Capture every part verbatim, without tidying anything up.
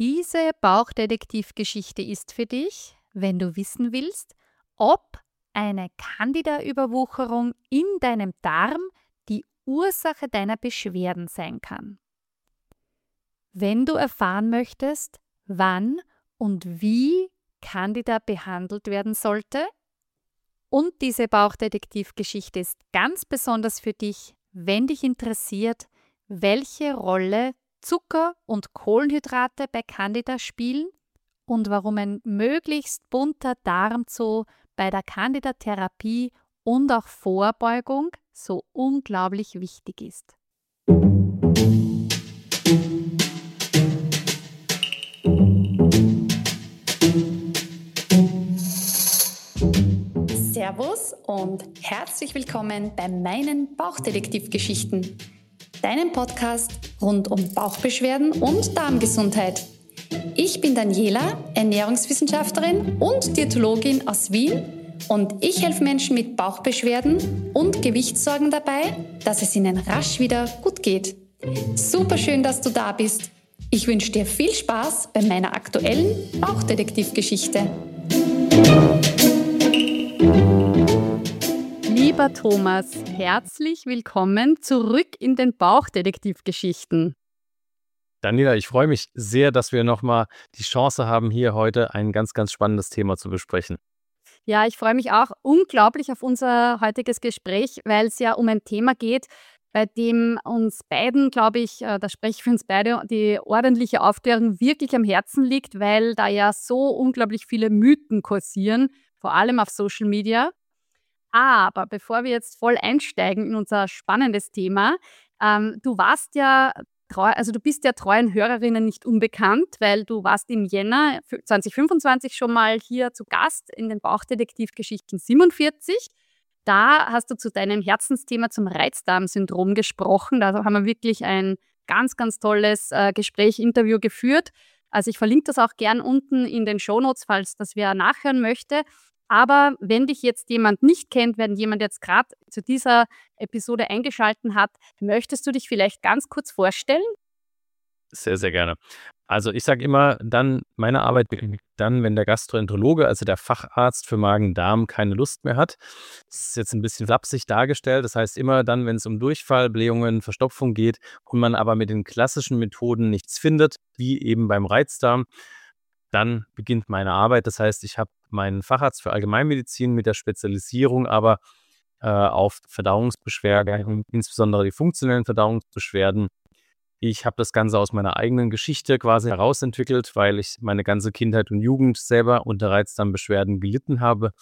Diese Bauchdetektivgeschichte ist für dich, wenn du wissen willst, ob eine Candida-Überwucherung in deinem Darm die Ursache deiner Beschwerden sein kann. Wenn du erfahren möchtest, wann und wie Candida behandelt werden sollte, und diese Bauchdetektivgeschichte ist ganz besonders für dich, wenn dich interessiert, welche Rolle Zucker und Kohlenhydrate bei Candida spielen und warum ein möglichst bunter Darmzoo bei der Candida-Therapie und auch Vorbeugung so unglaublich wichtig ist. Servus und herzlich willkommen bei meinen Bauchdetektivgeschichten, deinem Podcast rund um Bauchbeschwerden und Darmgesundheit. Ich bin Daniela, Ernährungswissenschaftlerin und Diätologin aus Wien und ich helfe Menschen mit Bauchbeschwerden und Gewichtssorgen dabei, dass es ihnen rasch wieder gut geht. Super schön, dass du da bist. Ich wünsche dir viel Spaß bei meiner aktuellen Bauchdetektivgeschichte. Lieber Thomas, herzlich willkommen zurück in den Bauchdetektivgeschichten. Daniela, ich freue mich sehr, dass wir nochmal die Chance haben, hier heute ein ganz, ganz spannendes Thema zu besprechen. Ja, ich freue mich auch unglaublich auf unser heutiges Gespräch, weil es ja um ein Thema geht, bei dem uns beiden, glaube ich, äh, da spreche ich für uns beide, die ordentliche Aufklärung wirklich am Herzen liegt, weil da ja so unglaublich viele Mythen kursieren, vor allem auf Social Media. Aber bevor wir jetzt voll einsteigen in unser spannendes Thema, ähm, du warst ja treu, also du bist ja treuen Hörerinnen nicht unbekannt, weil du warst im Jänner zwanzig fünfundzwanzig schon mal hier zu Gast in den Bauchdetektivgeschichten siebenundvierzig. Da hast du zu deinem Herzensthema zum Reizdarmsyndrom gesprochen. Da haben wir wirklich ein ganz, ganz tolles äh, Gespräch, Interview geführt. Also ich verlinke das auch gern unten in den Shownotes, falls das wer nachhören möchte. Aber wenn dich jetzt jemand nicht kennt, wenn jemand jetzt gerade zu dieser Episode eingeschaltet hat, möchtest du dich vielleicht ganz kurz vorstellen? Sehr, sehr gerne. Also ich sage immer, dann meine Arbeit beginnt dann, wenn der Gastroenterologe, also der Facharzt für Magen-Darm, keine Lust mehr hat. Das ist jetzt ein bisschen flapsig dargestellt. Das heißt immer dann, wenn es um Durchfall, Blähungen, Verstopfung geht und man aber mit den klassischen Methoden nichts findet, wie eben beim Reizdarm, dann beginnt meine Arbeit. Das heißt, ich habe meinen Facharzt für Allgemeinmedizin mit der Spezialisierung aber äh, auf Verdauungsbeschwerden, insbesondere die funktionellen Verdauungsbeschwerden. Ich habe das Ganze aus meiner eigenen Geschichte quasi herausentwickelt, weil ich meine ganze Kindheit und Jugend selber unter Reizdarmbeschwerden gelitten habe.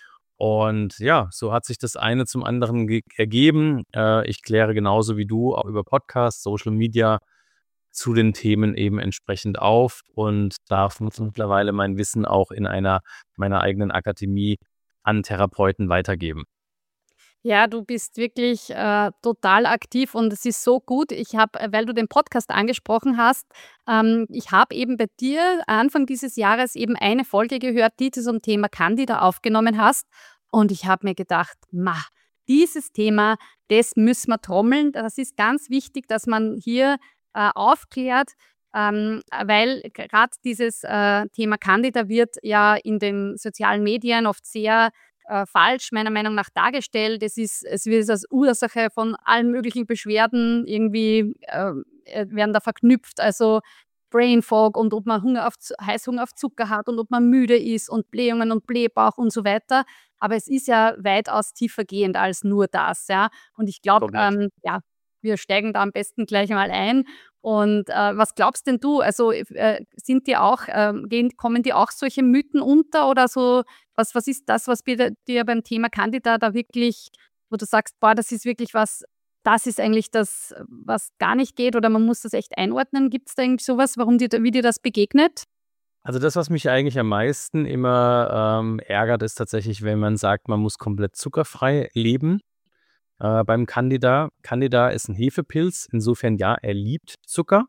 Und ja, so hat sich das eine zum anderen ge- ergeben. Äh, ich kläre genauso wie du auch über Podcasts, Social Media zu den Themen eben entsprechend auf und darf mittlerweile mein Wissen auch in einer meiner eigenen Akademie an Therapeuten weitergeben. Ja, du bist wirklich äh, total aktiv und es ist so gut. Ich habe, weil du den Podcast angesprochen hast, ähm, ich habe eben bei dir Anfang dieses Jahres eben eine Folge gehört, die du zum Thema Candida aufgenommen hast. Und ich habe mir gedacht, ma, dieses Thema, das müssen wir trommeln. Das ist ganz wichtig, dass man hier äh, aufklärt, ähm, weil gerade dieses äh, Thema Candida wird ja in den sozialen Medien oft sehr äh, falsch meiner Meinung nach dargestellt. Es, ist, es wird als Ursache von allen möglichen Beschwerden irgendwie äh, werden da verknüpft. Also Brain Fog und ob man Hunger auf, Heißhunger auf Zucker hat und ob man müde ist und Blähungen und Blähbauch und so weiter. Aber es ist ja weitaus tiefergehend als nur das. Ja? Und ich glaube, ähm, ja, wir steigen da am besten gleich mal ein. Und äh, was glaubst denn du? Also äh, sind die auch, äh, gehen, kommen die auch solche Mythen unter oder so? Was, was ist das, was dir, dir beim Thema Candida da wirklich, wo du sagst, boah, das ist wirklich was, das ist eigentlich das, was gar nicht geht oder man muss das echt einordnen? Gibt es da irgendwie sowas, warum dir, wie dir das begegnet? Also das, was mich eigentlich am meisten immer ähm, ärgert, ist tatsächlich, wenn man sagt, man muss komplett zuckerfrei leben. Äh, beim Candida. Candida ist ein Hefepilz, insofern ja, er liebt Zucker.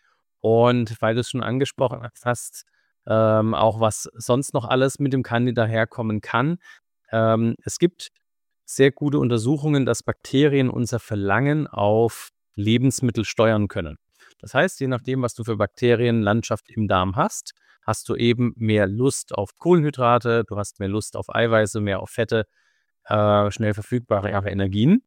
Und weil du es schon angesprochen hast, ähm, auch was sonst noch alles mit dem Candida herkommen kann. Ähm, es gibt sehr gute Untersuchungen, dass Bakterien unser Verlangen auf Lebensmittel steuern können. Das heißt, je nachdem, was du für Bakterienlandschaft im Darm hast, hast du eben mehr Lust auf Kohlenhydrate, du hast mehr Lust auf Eiweiße, mehr auf Fette, äh, schnell verfügbare Energien.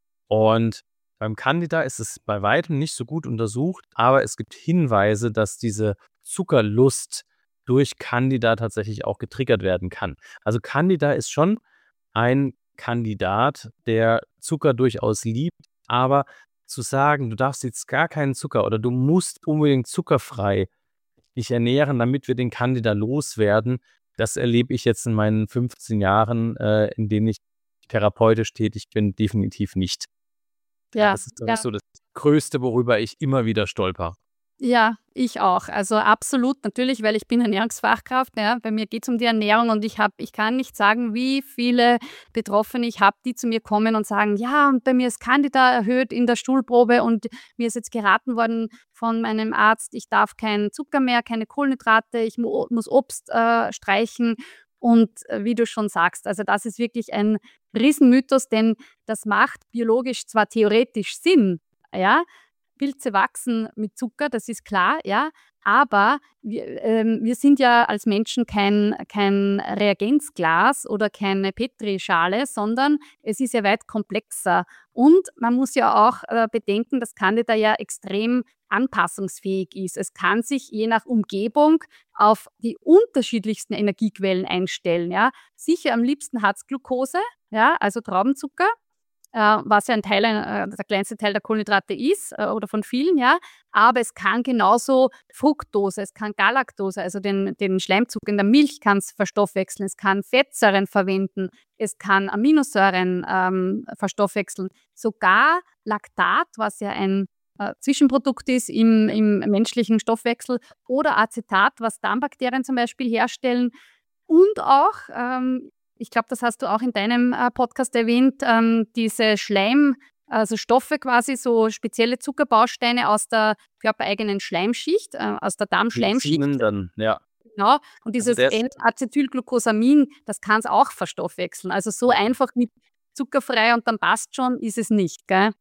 Und beim Candida ist es bei weitem nicht so gut untersucht, aber es gibt Hinweise, dass diese Zuckerlust durch Candida tatsächlich auch getriggert werden kann. Also Candida ist schon ein Kandidat, der Zucker durchaus liebt, aber zu sagen, du darfst jetzt gar keinen Zucker oder du musst unbedingt zuckerfrei dich ernähren, damit wir den Candida loswerden, das erlebe ich jetzt in meinen fünfzehn Jahren, äh, in denen ich therapeutisch tätig bin, definitiv nicht. Ja, Ja, das ist, glaube ich, ja. so das Größte, worüber ich immer wieder stolper. Ja, ich auch. Also absolut, natürlich, weil ich bin Ernährungsfachkraft. Ja. Bei mir geht es um die Ernährung und ich habe, ich kann nicht sagen, wie viele Betroffene ich habe, die zu mir kommen und sagen, ja, und bei mir ist Candida erhöht in der Stuhlprobe und mir ist jetzt geraten worden von meinem Arzt, ich darf keinen Zucker mehr, keine Kohlenhydrate, ich mu muss Obst äh, streichen. Und äh, wie du schon sagst, also das ist wirklich ein Riesenmythos, denn das macht biologisch zwar theoretisch Sinn, ja, Pilze wachsen mit Zucker, das ist klar, ja. Aber wir, ähm, wir sind ja als Menschen kein, kein Reagenzglas oder keine Petrischale, sondern es ist ja weit komplexer. Und man muss ja auch äh, bedenken, dass Candida ja extrem anpassungsfähig ist. Es kann sich je nach Umgebung auf die unterschiedlichsten Energiequellen einstellen. Ja. Sicher am liebsten hat es Glucose, ja, also Traubenzucker. Äh, was ja ein Teil, äh, der kleinste Teil der Kohlenhydrate ist äh, oder von vielen, ja. Aber es kann genauso Fructose, es kann Galaktose, also den, den Schleimzucker in der Milch kann es verstoffwechseln, es kann Fettsäuren verwenden, es kann Aminosäuren ähm, verstoffwechseln, sogar Laktat, was ja ein äh, Zwischenprodukt ist im, im menschlichen Stoffwechsel, oder Acetat, was Darmbakterien zum Beispiel herstellen. Und auch, ähm, ich glaube, das hast du auch in deinem äh, Podcast erwähnt, ähm, diese Schleim, also Stoffe quasi, so spezielle Zuckerbausteine aus der körpereigenen Schleimschicht, äh, aus der Darmschleimschicht. Benzinen dann, ja. Genau. Und Also dieses der ist, N-Acetylglucosamin, das kann es auch verstoffwechseln. Also so einfach mit zuckerfrei und dann passt schon, ist es nicht, gell?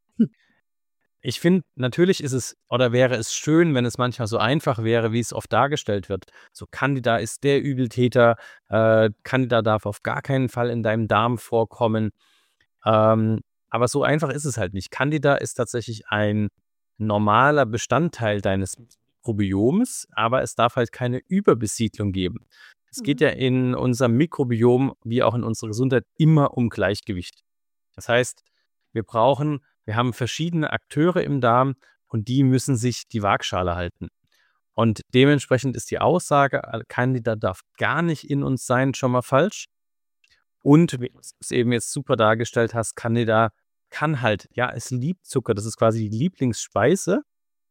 ich finde, natürlich ist es oder wäre es schön, wenn es manchmal so einfach wäre, wie es oft dargestellt wird. So, Candida ist der Übeltäter, äh, Candida darf auf gar keinen Fall in deinem Darm vorkommen. Ähm, aber so einfach ist es halt nicht. Candida ist tatsächlich ein normaler Bestandteil deines Mikrobioms, aber es darf halt keine Überbesiedlung geben. Es geht Mhm. ja in unserem Mikrobiom wie auch in unserer Gesundheit immer um Gleichgewicht. Das heißt, wir brauchen, wir haben verschiedene Akteure im Darm und die müssen sich die Waagschale halten. Und dementsprechend ist die Aussage, äh, Candida darf gar nicht in uns sein, schon mal falsch. Und wie du es eben jetzt super dargestellt hast, Candida kann halt, ja, es liebt Zucker, das ist quasi die Lieblingsspeise,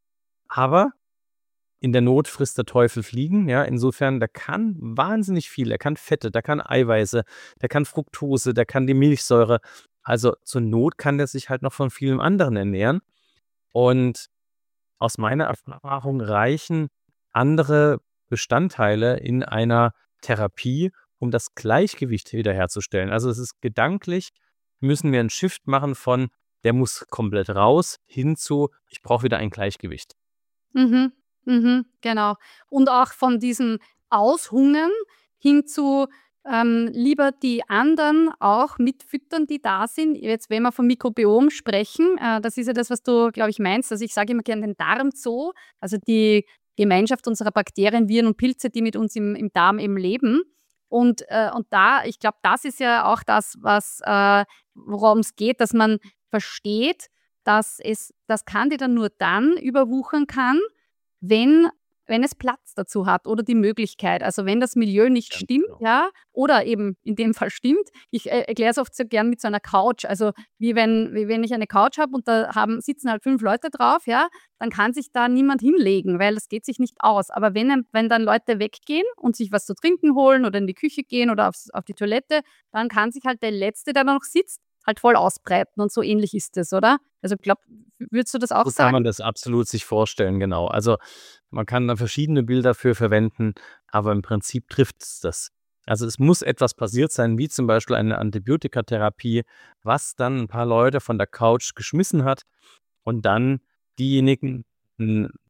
aber in der Not frisst der Teufel Fliegen, ja, insofern, der kann wahnsinnig viel, der kann Fette, der kann Eiweiße, der kann Fructose, der kann die Milchsäure, also zur Not kann der sich halt noch von vielem anderen ernähren und aus meiner Erfahrung reichen andere Bestandteile in einer Therapie, um das Gleichgewicht wiederherzustellen. Also es ist gedanklich, müssen wir einen Shift machen von, der muss komplett raus, hin zu, ich brauche wieder ein Gleichgewicht. Mhm, mhm, genau. Und auch von diesem Aushungern hin zu, ähm, lieber die anderen auch mitfüttern, die da sind. Jetzt, wenn wir vom Mikrobiom sprechen, äh, das ist ja das, was du, glaube ich, meinst. Also ich sage immer gerne den Darmzoo, also die Gemeinschaft unserer Bakterien, Viren und Pilze, die mit uns im, im Darm eben leben. Und, äh, und da, ich glaube, das ist ja auch das, was, äh, worum es geht, dass man versteht, dass es das Candida nur dann überwuchern kann, wenn wenn es Platz dazu hat oder die Möglichkeit. Also, wenn das Milieu nicht Ganz stimmt, genau. ja, oder eben in dem Fall stimmt. Ich äh, erkläre es oft so gern mit so einer Couch. Also, wie wenn wie wenn ich eine Couch habe und da haben sitzen halt fünf Leute drauf, ja, dann kann sich da niemand hinlegen, weil das geht sich nicht aus. Aber wenn ein wenn dann Leute weggehen und sich was zu trinken holen oder in die Küche gehen oder aufs auf die Toilette, dann kann sich halt der Letzte, der da noch sitzt, halt voll ausbreiten und so ähnlich ist es, oder? Also, ich glaube, würdest du das auch So kann man sagen? das absolut sich vorstellen, genau. Also, man kann da verschiedene Bilder für verwenden, aber im Prinzip trifft es das. Also, es muss etwas passiert sein, wie zum Beispiel eine Antibiotikatherapie, was dann ein paar Leute von der Couch geschmissen hat und dann diejenigen, hm,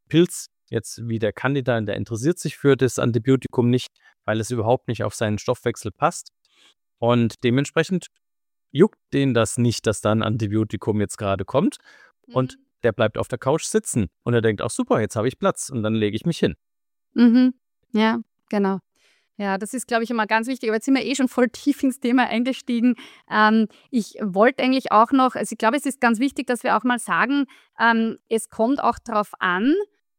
Pilz, jetzt wie der Candida, der interessiert sich für das Antibiotikum nicht, weil es überhaupt nicht auf seinen Stoffwechsel passt. Und dementsprechend juckt den das nicht, dass da ein Antibiotikum jetzt gerade kommt. Und Mhm. der bleibt auf der Couch sitzen. Und er denkt, ach super, jetzt habe ich Platz. Und dann lege ich mich hin. Mhm. Ja, genau. Ja, das ist, glaube ich, immer ganz wichtig. Aber jetzt sind wir eh schon voll tief ins Thema eingestiegen. Ähm, ich wollte eigentlich auch noch, also ich glaube, es ist ganz wichtig, dass wir auch mal sagen, ähm, es kommt auch darauf an,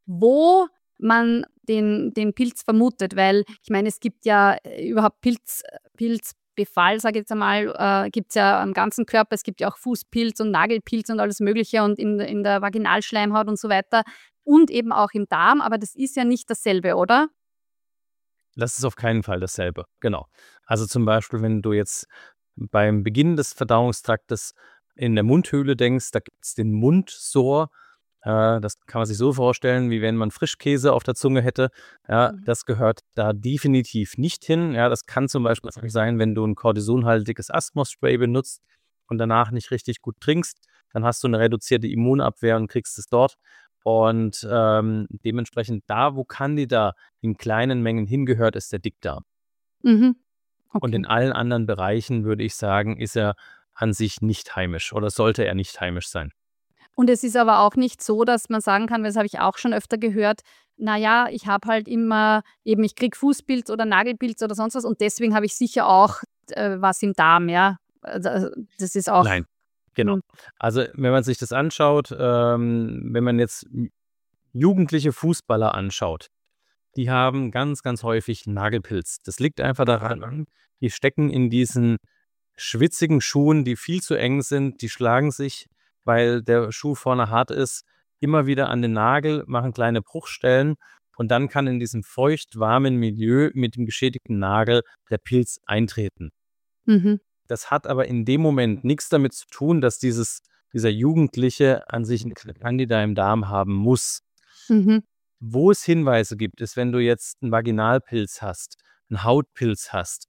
wo man den, den Pilz vermutet. Weil ich meine, es gibt ja äh, überhaupt Pilz, Pilzbefall, sage ich jetzt einmal, äh, gibt es ja am ganzen Körper. Es gibt ja auch Fußpilz und Nagelpilz und alles Mögliche und in, in der Vaginalschleimhaut und so weiter. Und eben auch im Darm, aber das ist ja nicht dasselbe, oder? Das ist auf keinen Fall dasselbe. Genau. Also zum Beispiel, wenn du jetzt beim Beginn des Verdauungstraktes in der Mundhöhle denkst, da gibt es den Mundsor. Äh, das kann man sich so vorstellen, wie wenn man Frischkäse auf der Zunge hätte. Ja, Mhm. das gehört da definitiv nicht hin. Ja, das kann zum Beispiel sein, wenn du ein kortisonhaltiges Asthmaspray benutzt und danach nicht richtig gut trinkst, dann hast du eine reduzierte Immunabwehr und kriegst es dort. Und ähm, dementsprechend da, wo Candida in kleinen Mengen hingehört, ist der Dickdarm. Mhm. Und Okay. in allen anderen Bereichen, würde ich sagen, ist er an sich nicht heimisch oder sollte er nicht heimisch sein. Und es ist aber auch nicht so, dass man sagen kann, weil das habe ich auch schon öfter gehört, na ja, ich habe halt immer eben ich kriege Fußpilz oder Nagelpilz oder sonst was und deswegen habe ich sicher auch, äh, was im Darm, ja. Also, das ist auch Nein, genau. mhm. Also, wenn man sich das anschaut, ähm, wenn man jetzt j jugendliche Fußballer anschaut, die haben ganz, ganz häufig Nagelpilz. Das liegt einfach daran, die stecken in diesen schwitzigen Schuhen, die viel zu eng sind. Die schlagen sich, weil der Schuh vorne hart ist, immer wieder an den Nagel, machen kleine Bruchstellen und dann kann in diesem feucht-warmen Milieu mit dem geschädigten Nagel der Pilz eintreten. Mhm. Das hat aber in dem Moment nichts damit zu tun, dass dieses dieser Jugendliche an sich 'n Candida im Darm haben muss. Mhm. Wo es Hinweise gibt, ist, wenn du jetzt 'n Vaginalpilz hast, 'n Hautpilz hast,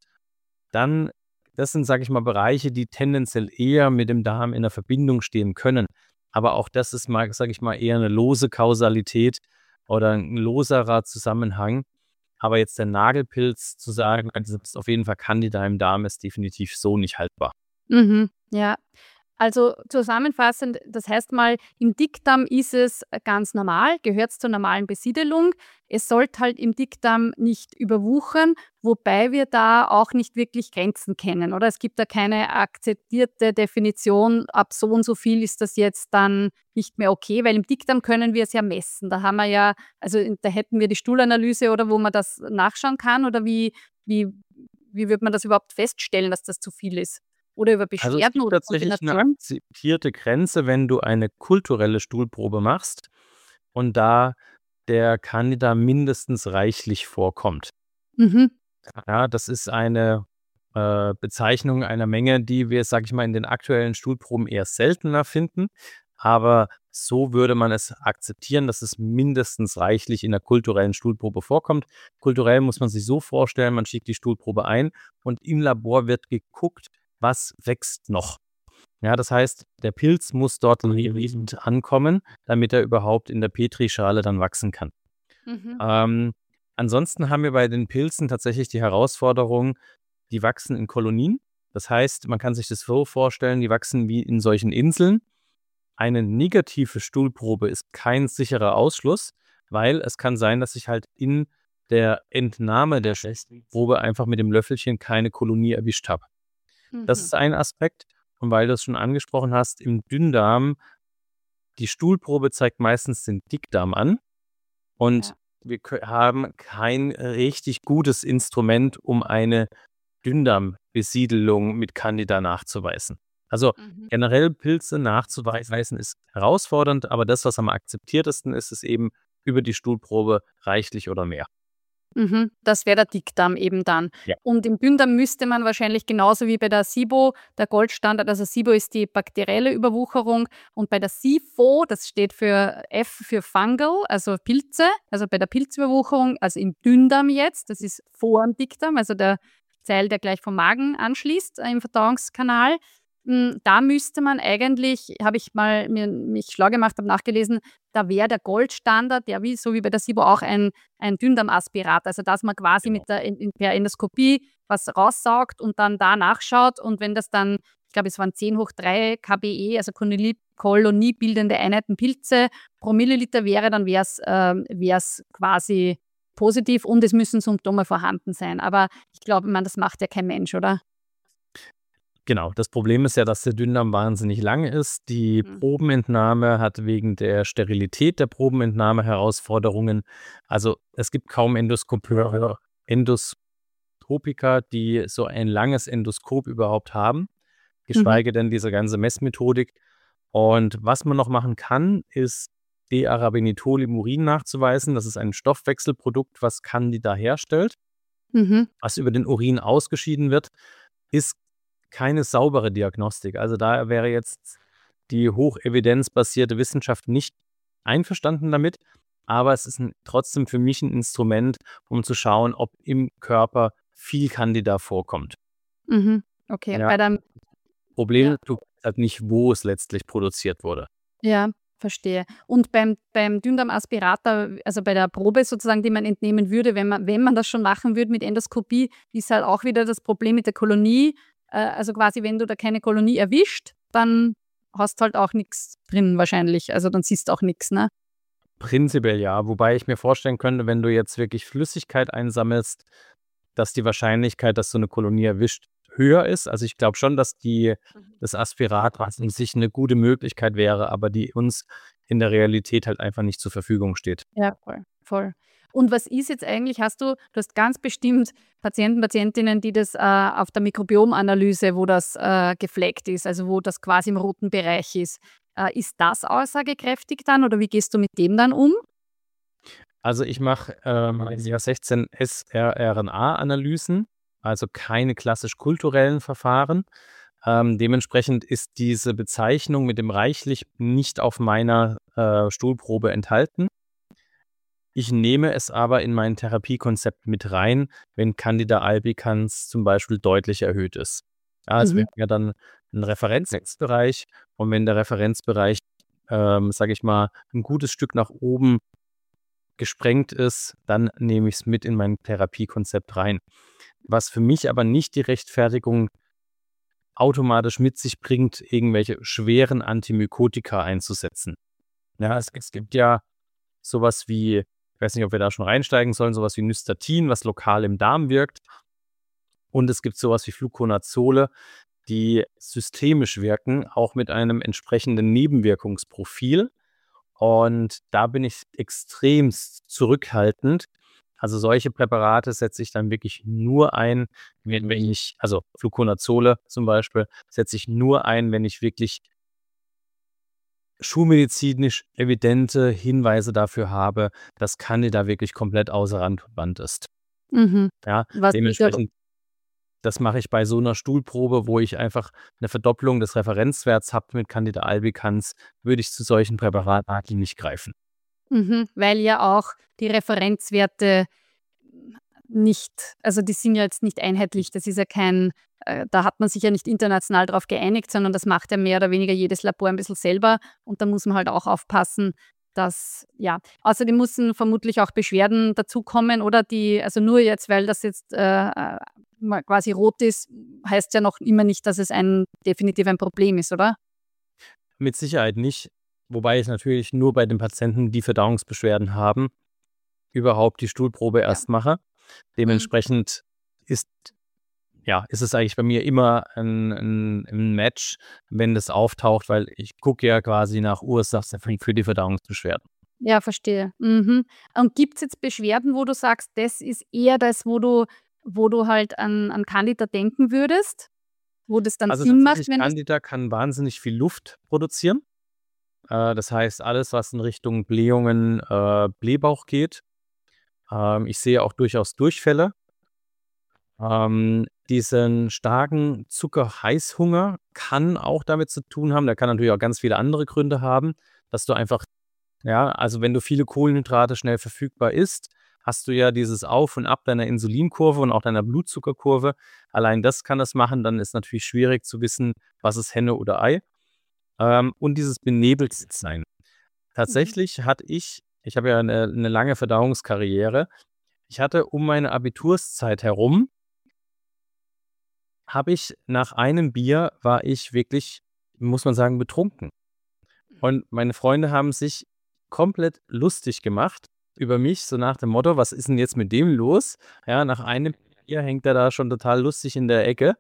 dann das sind, sage ich mal, Bereiche, die tendenziell eher mit dem Darm in 'ner Verbindung stehen können. Aber auch das ist mal, sage ich mal, eher 'ne lose Kausalität oder 'n loserer Zusammenhang. Aber jetzt der Nagelpilz zu sagen, also, das ist auf jeden Fall Candida im Darm, ist definitiv so nicht haltbar. Mhm. Ja. Also zusammenfassend, das heißt mal, im Dickdarm ist es äh, ganz normal, gehört zur normalen Besiedelung. Es sollte halt im Dickdarm nicht überwuchern, wobei wir da auch nicht wirklich Grenzen kennen, oder? Es gibt da keine akzeptierte Definition, ab so und so viel ist das jetzt dann nicht mehr okay, weil im Dickdarm können wir es ja messen. Da haben wir ja, also in- da hätten wir die Stuhlanalyse oder wo man das nachschauen kann, oder wie, wie, wie wird man das überhaupt feststellen, dass das zu viel ist? Oder über Also, es Beschwerden gibt oder tatsächlich 'ne Kombination? akzeptierte Grenze, wenn du eine kulturelle Stuhlprobe machst und da der Candida mindestens reichlich vorkommt. Mhm. Ja, das ist eine, äh, Bezeichnung einer Menge, die wir, sage ich mal, in den aktuellen Stuhlproben eher seltener finden. Aber so würde man es akzeptieren, dass es mindestens reichlich in der kulturellen Stuhlprobe vorkommt. Kulturell muss man sich so vorstellen, man schickt die Stuhlprobe ein und im Labor wird geguckt, was wächst noch. Ja, das heißt, der Pilz muss dort lebend ankommen, damit er überhaupt in der Petrischale dann wachsen kann. Mhm. Ähm, ansonsten haben wir bei den Pilzen tatsächlich die Herausforderung, die wachsen in Kolonien. Das heißt, man kann sich das so vorstellen, die wachsen wie in solchen Inseln. Eine negative Stuhlprobe ist kein sicherer Ausschluss, weil es kann sein, dass ich halt in der Entnahme der Probe einfach mit dem Löffelchen keine Kolonie erwischt habe. Das Mhm. ist ein Aspekt. Und weil du es schon angesprochen hast, im Dünndarm, die Stuhlprobe zeigt meistens den Dickdarm an. Und Ja. wir kö haben kein richtig gutes Instrument, um eine Dünndarmbesiedelung mit Candida nachzuweisen. Also, Mhm. generell Pilze nachzuweisen ist herausfordernd, aber das, was am akzeptiertesten ist, ist eben über die Stuhlprobe reichlich oder mehr. Mhm. Das wäre der Dickdarm eben dann. Ja. Und im Dünndarm müsste man wahrscheinlich genauso wie bei der SIBO, der Goldstandard, also SIBO ist die bakterielle Überwucherung und bei der SIFO, das steht für F für Fungal, also Pilze, also bei der Pilzüberwucherung, also im Dünndarm jetzt, das ist vor dem Dickdarm, also der Teil, der gleich vom Magen anschließt, äh, im Verdauungskanal. Hm, da müsste man eigentlich habe ich mal mir mich schlau gemacht, habe nachgelesen, da wäre der Goldstandard, ja, wie so wie bei der SIBO auch ein ein Dünndarmaspirator. Also, dass man quasi Genau. mit der in in per Endoskopie was raussaugt und dann da nachschaut und wenn das dann ich glaube, es waren zehn hoch drei K B E, also Koloni koloniebildende Einheiten Pilze pro Milliliter wäre, dann wäre es ähm, wäre es quasi positiv und es müssen Symptome vorhanden sein. Aber ich glaube, ich meine, das macht ja kein Mensch, oder? Genau, das Problem ist ja, dass der Dünndarm wahnsinnig lang ist. Die Mhm. Probenentnahme hat wegen der Sterilität der Probenentnahme Herausforderungen. Also, es gibt kaum Endoskopeure Endoskopiker, die so ein langes Endoskop überhaupt haben, Mhm. geschweige denn diese ganze Messmethodik. Und was man noch machen kann, ist D-Arabinitol im Urin nachzuweisen. Das ist ein Stoffwechselprodukt, was Candida herstellt. Mhm. Was über den Urin ausgeschieden wird, ist keine saubere Diagnostik. Also, da wäre jetzt die hochevidenzbasierte Wissenschaft nicht einverstanden damit, aber es ist 'n trotzdem für mich ein Instrument, um zu schauen, ob im Körper viel Candida vorkommt. Mhm. Okay, Ja, bei deinem Problem ja. ist, du weißt halt nicht, wo es letztlich produziert wurde. Ja, verstehe. Und beim beim Dünndarmaspirator, also bei der Probe sozusagen, die man entnehmen würde, wenn man wenn man das schon machen würde mit Endoskopie, ist halt auch wieder das Problem mit der Kolonie. Äh, also quasi, wenn du da keine Kolonie erwischt, dann hast halt auch nix drin wahrscheinlich. Also, dann siehst du auch nix, ne? Prinzipiell ja, wobei ich mir vorstellen könnte, wenn du jetzt wirklich Flüssigkeit einsammelst, dass die Wahrscheinlichkeit, dass so 'ne Kolonie erwischt, höher ist. Also, ich glaube schon, dass die Mhm. das Aspirat an sich 'ne gute Möglichkeit wäre, aber die uns in der Realität halt einfach nicht zur Verfügung steht. Ja, voll, voll. Und was ist jetzt eigentlich hast du du hast ganz bestimmt Patienten, Patientinnen, die das, äh, auf der Mikrobiomanalyse, wo das, äh, gefleckt ist, also wo das quasi im roten Bereich ist. Äh, ist das aussagekräftig dann oder wie gehst du mit dem dann um? Also, ich mache, ähm, ja sechzehn srRNA-Analysen, also keine klassisch kulturellen Verfahren. Ähm, dementsprechend ist diese Bezeichnung mit dem reichlich nicht auf meiner, äh, Stuhlprobe enthalten. Ich nehme es aber in mein Therapiekonzept mit rein, wenn Candida albicans zum Beispiel deutlich erhöht ist. Ja, also wir Mhm. haben ja dann 'n Referenzbereich und wenn der Referenzbereich, ähm, sage ich mal, 'n gutes Stück nach oben gesprengt ist, dann nehme ich's mit in mein Therapiekonzept rein. Was für mich aber nicht die Rechtfertigung automatisch mit sich bringt, irgendwelche schweren Antimykotika einzusetzen. Ja, es es gibt ja so was wie ich weiß nicht, ob wir da schon reinsteigen sollen, so was wie Nystatin, was lokal im Darm wirkt. Und es gibt so was wie Fluconazole, die systemisch wirken, auch mit einem entsprechenden Nebenwirkungsprofil. Und da bin ich extremst zurückhaltend. Also, solche Präparate setze ich dann wirklich nur ein, wenn wenn ich also, Fluconazole zum Beispiel setze ich nur ein, wenn ich wirklich schulmedizinisch evidente Hinweise dafür habe, dass Candida wirklich komplett außer Rand und Band ist. Mhm. Ja, Was wiederum dementsprechend das mache ich bei so 'ner Stuhlprobe, wo ich einfach 'ne Verdopplung des Referenzwerts habe mit Candida albicans, würde ich zu solchen Präparaten nicht greifen. Mhm, weil ja auch die Referenzwerte nicht also, die sind ja jetzt nicht einheitlich. Das ist ja kein äh, da hat man sich ja nicht international drauf geeinigt, sondern das macht ja mehr oder weniger jedes Labor ein bisschen selber und da muss man halt auch aufpassen, dass ja, außerdem müssen vermutlich auch Beschwerden dazukommen oder die also, nur jetzt, weil das jetzt, äh, äh, mal quasi rot ist, heißt ja noch immer nicht, dass es ein definitiv ein Problem ist, oder? Mit Sicherheit nicht, wobei ich natürlich nur bei den Patienten, die Verdauungsbeschwerden haben, überhaupt die Stuhlprobe Ja. erst mache. Mhm. Dementsprechend ist ja, ist es eigentlich bei mir immer 'n 'n 'n Match, wenn das auftaucht, weil ich gucke ja quasi nach Ursache für die Verdauungsbeschwerden. Ja, verstehe. Mhm. Und gibt's jetzt Beschwerden, wo du sagst, das ist eher das, wo du wo du halt an an Candida denken würdest? Wo das dann Also, Sinn macht, tatsächlich wenn das Candida kann wahnsinnig viel Luft produzieren. Äh, das heißt, alles, was in Richtung Blähungen, äh, Blähbauch geht. Ähm, ich sehe auch durchaus Durchfälle. Ähm, diesen starken Zucker-Heißhunger kann auch damit zu tun haben der kann natürlich auch ganz viele andere Gründe haben, dass du einfach ja, also, wenn du viele Kohlenhydrate schnell verfügbar isst hast du ja dieses Auf und Ab deiner Insulinkurve und auch deiner Blutzuckerkurve. Allein das kann das machen. Dann ist natürlich schwierig zu wissen, was ist Henne oder Ei. Ähm, und dieses Benebeltsein. Tatsächlich hatte ich, ich habe ja eine, eine lange Verdauungskarriere, ich hatte um meine Abiturszeit herum, habe ich nach einem Bier, war ich wirklich, muss man sagen, betrunken. Und meine Freunde haben sich komplett lustig gemacht über mich, so nach dem Motto, was ist denn jetzt mit dem los? Ja, nach einem Bier hängt er da schon total lustig in der Ecke.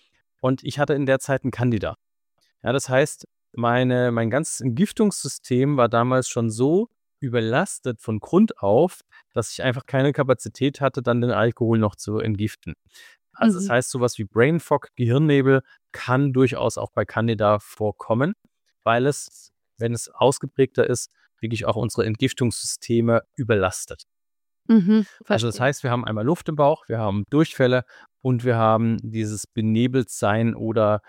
Und ich hatte in der Zeit einen Candida. Ja, das heißt, meine, mein ganzes Entgiftungssystem war damals schon so überlastet von Grund auf, dass ich einfach keine Kapazität hatte, dann den Alkohol noch zu entgiften. Also das Mhm. heißt, sowas wie Brain Fog, Gehirnnebel kann durchaus auch bei Candida vorkommen, weil es, wenn es ausgeprägter ist, wirklich auch unsere Entgiftungssysteme überlastet. Mhm. Also das Verstehe. heißt, wir haben einmal Luft im Bauch, wir haben Durchfälle und wir haben dieses Benebeltsein oder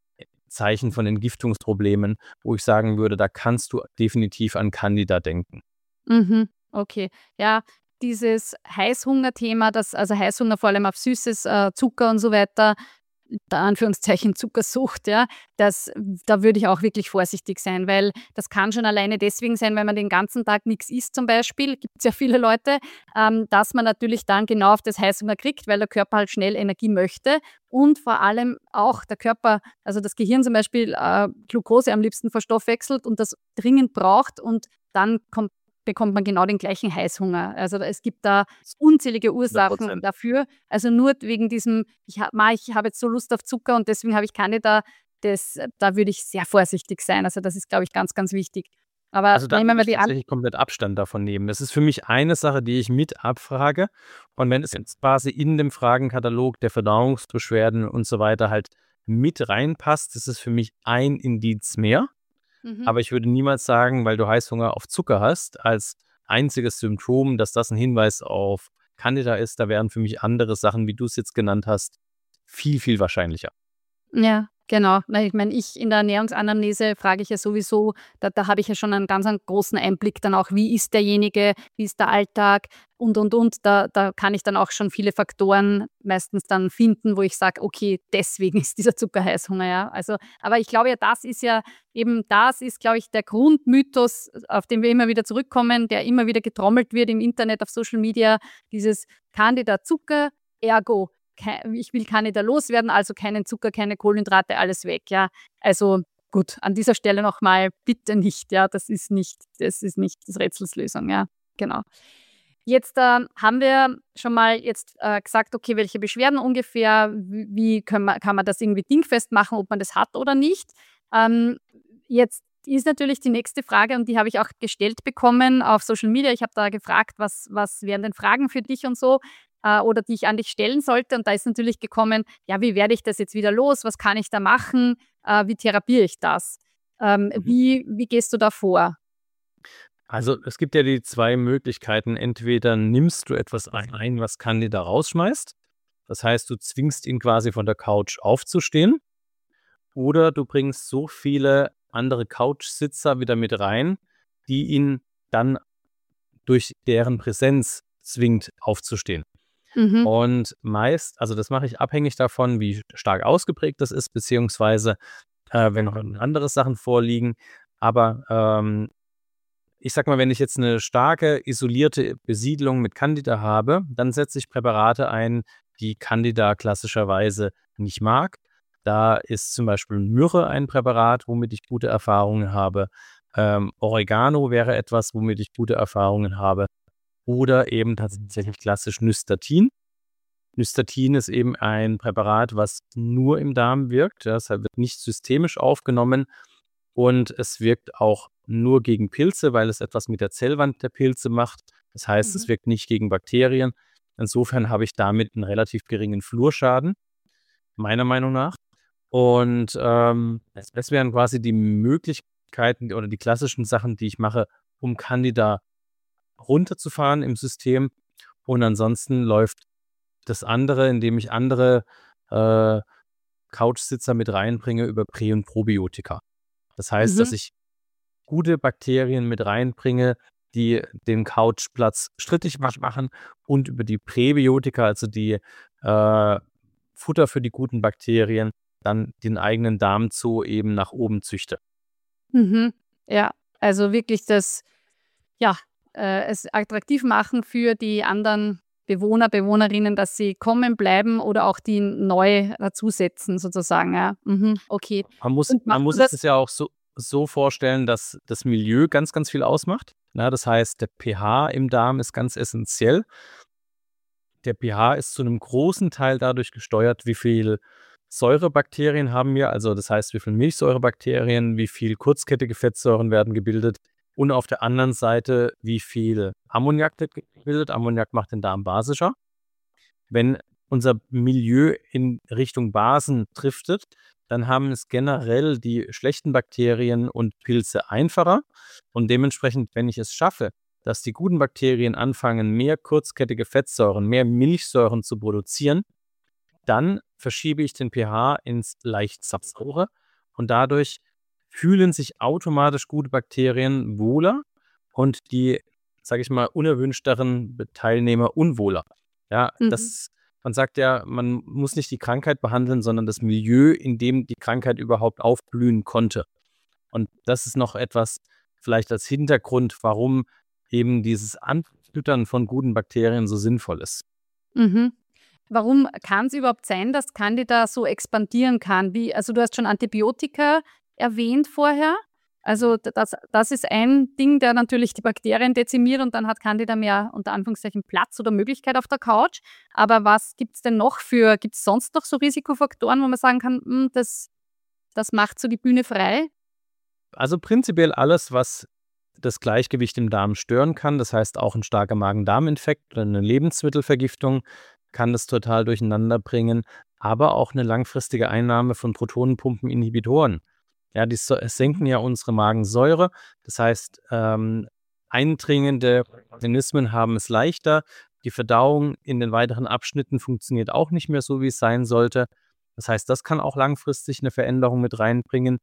Zeichen von Entgiftungsproblemen, wo ich sagen würde, da kannst du definitiv an Candida denken. Mhm. Okay. Ja, dieses Heißhunger-Thema, das also Heißhunger vor allem auf Süßes, äh, Zucker und so weiter, da Anführungszeichen Zuckersucht, ja, das da würde ich auch wirklich vorsichtig sein, weil das kann schon alleine deswegen sein, wenn man den ganzen Tag nichts isst zum Beispiel, gibt es ja viele Leute, ähm, dass man natürlich dann genau auf das Heißhunger kriegt, weil der Körper halt schnell Energie möchte und vor allem auch der Körper, also das Gehirn zum Beispiel, äh, Glucose am liebsten verstoffwechselt und das dringend braucht und dann kommt bekommt man genau den gleichen Heißhunger. Also, es gibt da unzählige hundert Ursachen Prozent. dafür. Also, nur wegen diesem, ich habe ich habe jetzt so Lust auf Zucker und deswegen habe ich Candida, das da würde ich sehr vorsichtig sein. Also, das ist, glaube ich, ganz, ganz wichtig. Aber Also, da nehmen wir würde mal ich die an. tatsächlich komplett Abstand davon nehmen. Das ist für mich eine Sache, die ich mit abfrage. Und wenn es jetzt quasi in dem Fragenkatalog der Verdauungsbeschwerden und so weiter halt mit reinpasst, ist es für mich ein Indiz mehr. Mhm. Aber ich würde niemals sagen, weil du Heißhunger auf Zucker hast, als einziges Symptom, dass das ein Hinweis auf Candida ist. Da wären für mich andere Sachen, wie du es jetzt genannt hast, viel, viel wahrscheinlicher. Ja, genau. Weil ich meine, ich in der Ernährungsanamnese frage ich ja sowieso, da da habe ich ja schon einen ganz einen großen Einblick dann auch, wie ist derjenige, wie ist der Alltag und, und, und. Da da kann ich dann auch schon viele Faktoren meistens dann finden, wo ich sage: „Okay, deswegen ist dieser Zuckerheißhunger“, ja. Also, aber ich glaube ja, das ist ja eben das ist, glaube ich, der Grundmythos, auf den wir immer wieder zurückkommen, der immer wieder getrommelt wird im Internet, auf Social Media, dieses Candida Zucker, ergo kei ich will Candida loswerden, also keinen Zucker, keine Kohlenhydrate, alles weg, ja. Also gut, an dieser Stelle noch mal bitte nicht, ja, das ist nicht das ist nicht des Rätsels Lösung, ja, genau. Jetzt, ähm, haben wir schon mal jetzt, äh, gesagt, okay, welche Beschwerden ungefähr, w wie können wir kann man das irgendwie dingfest machen, ob man das hat oder nicht. Ähm, jetzt ist natürlich die nächste Frage und die habe ich auch gestellt bekommen auf Social Media. Ich habe da gefragt, was was wären denn Fragen für dich und so, äh, oder die ich an dich stellen sollte. Und da ist natürlich gekommen, ja, wie werde ich das jetzt wieder los? Was kann ich da machen? Äh, wie therapiere ich das? Ähm, Mhm. wie wie gehst du da vor? Also, es gibt ja die zwei Möglichkeiten. Entweder nimmst du etwas ein, was Candida rausschmeißt. Das heißt, du zwingst ihn quasi von der Couch aufzustehen. Oder du bringst so viele andere Couchsitzer wieder mit rein, die ihn dann durch deren Präsenz zwingt, aufzustehen. Mhm, Und meist, also das mache ich abhängig davon, wie stark ausgeprägt das ist, beziehungsweise äh, wenn noch andere Sachen vorliegen. Aber ähm, ich sag mal, wenn ich jetzt eine starke, isolierte Besiedlung mit Candida habe, dann setze ich Präparate ein, die Candida klassischerweise nicht mag. Da ist zum Beispiel Myrrhe ein Präparat, womit ich gute Erfahrungen habe. Ähm, Oregano wäre etwas, womit ich gute Erfahrungen habe. Oder eben tatsächlich klassisch Nystatin. Nystatin ist eben ein Präparat, was nur im Darm wirkt. Ja, deshalb wird nicht systemisch aufgenommen und es wirkt auch nur gegen Pilze, weil es etwas mit der Zellwand der Pilze macht. Das heißt, mhm, es wirkt nicht gegen Bakterien. Insofern habe ich damit einen relativ geringen Flurschaden, meiner Meinung nach. Und ähm, das, das wären quasi die Möglichkeiten oder die klassischen Sachen, die ich mache, um Candida runterzufahren im System. Und ansonsten läuft das andere, indem ich andere äh, Couchsitzer mit reinbringe über Prä- und Probiotika. Das heißt, dass mhm, ich gute Bakterien mit reinbringe, die den Couchplatz strittig machen, und über die Präbiotika, also die äh, Futter für die guten Bakterien, dann den eigenen Darmzoo eben nach oben züchte. Mhm. Ja, also wirklich das, ja, äh, es attraktiv machen für die anderen Bewohner, Bewohnerinnen, dass sie kommen, bleiben oder auch die neu dazusetzen sozusagen, ja. Mhm, okay. Man muss, Und man machst muss du sich das das ja auch so, so vorstellen, dass das Milieu ganz, ganz viel ausmacht. Na, das heißt, der pH im Darm ist ganz essentiell. Der pH ist zu einem großen Teil dadurch gesteuert, wie viel Säurebakterien haben wir, also das heißt, wie viel Milchsäurebakterien, wie viel kurzkettige Fettsäuren werden gebildet, und auf der anderen Seite, wie viel Ammoniak wird gebildet. Ammoniak macht den Darm basischer. Wenn unser Milieu in Richtung Basen driftet, dann haben es generell die schlechten Bakterien und Pilze einfacher. Und dementsprechend, wenn ich es schaffe, dass die guten Bakterien anfangen, mehr kurzkettige Fettsäuren, mehr Milchsäuren zu produzieren, dann verschiebe ich den pH ins leicht saure, und dadurch fühlen sich automatisch gute Bakterien wohler und die, sage ich mal, unerwünschteren Teilnehmer unwohler. Ja, mhm, das, man sagt ja, man muss nicht die Krankheit behandeln, sondern das Milieu, in dem die Krankheit überhaupt aufblühen konnte. Und das ist noch etwas vielleicht als Hintergrund, warum eben dieses Anfüttern von guten Bakterien so sinnvoll ist. mhm. Warum kann es überhaupt sein, dass Candida so expandieren kann? Wie, also du hast schon Antibiotika erwähnt vorher. Also d das das ist ein Ding, der natürlich die Bakterien dezimiert und dann hat Candida mehr unter Anführungszeichen Platz oder Möglichkeit auf der Couch. Aber was gibt's denn noch für, gibt's sonst noch so Risikofaktoren, wo man sagen kann, hm, das das macht so die Bühne frei? Also prinzipiell alles, was das Gleichgewicht im Darm stören kann, das heißt auch ein starker Magen-Darm-Infekt oder eine Lebensmittelvergiftung kann das total durcheinander bringen, aber auch eine langfristige Einnahme von Protonenpumpeninhibitoren. Ja, die so senken ja unsere Magensäure, das heißt, ähm, eindringende Organismen haben es leichter. Die Verdauung in den weiteren Abschnitten funktioniert auch nicht mehr so, wie es sein sollte. Das heißt, das kann auch langfristig eine Veränderung mit reinbringen.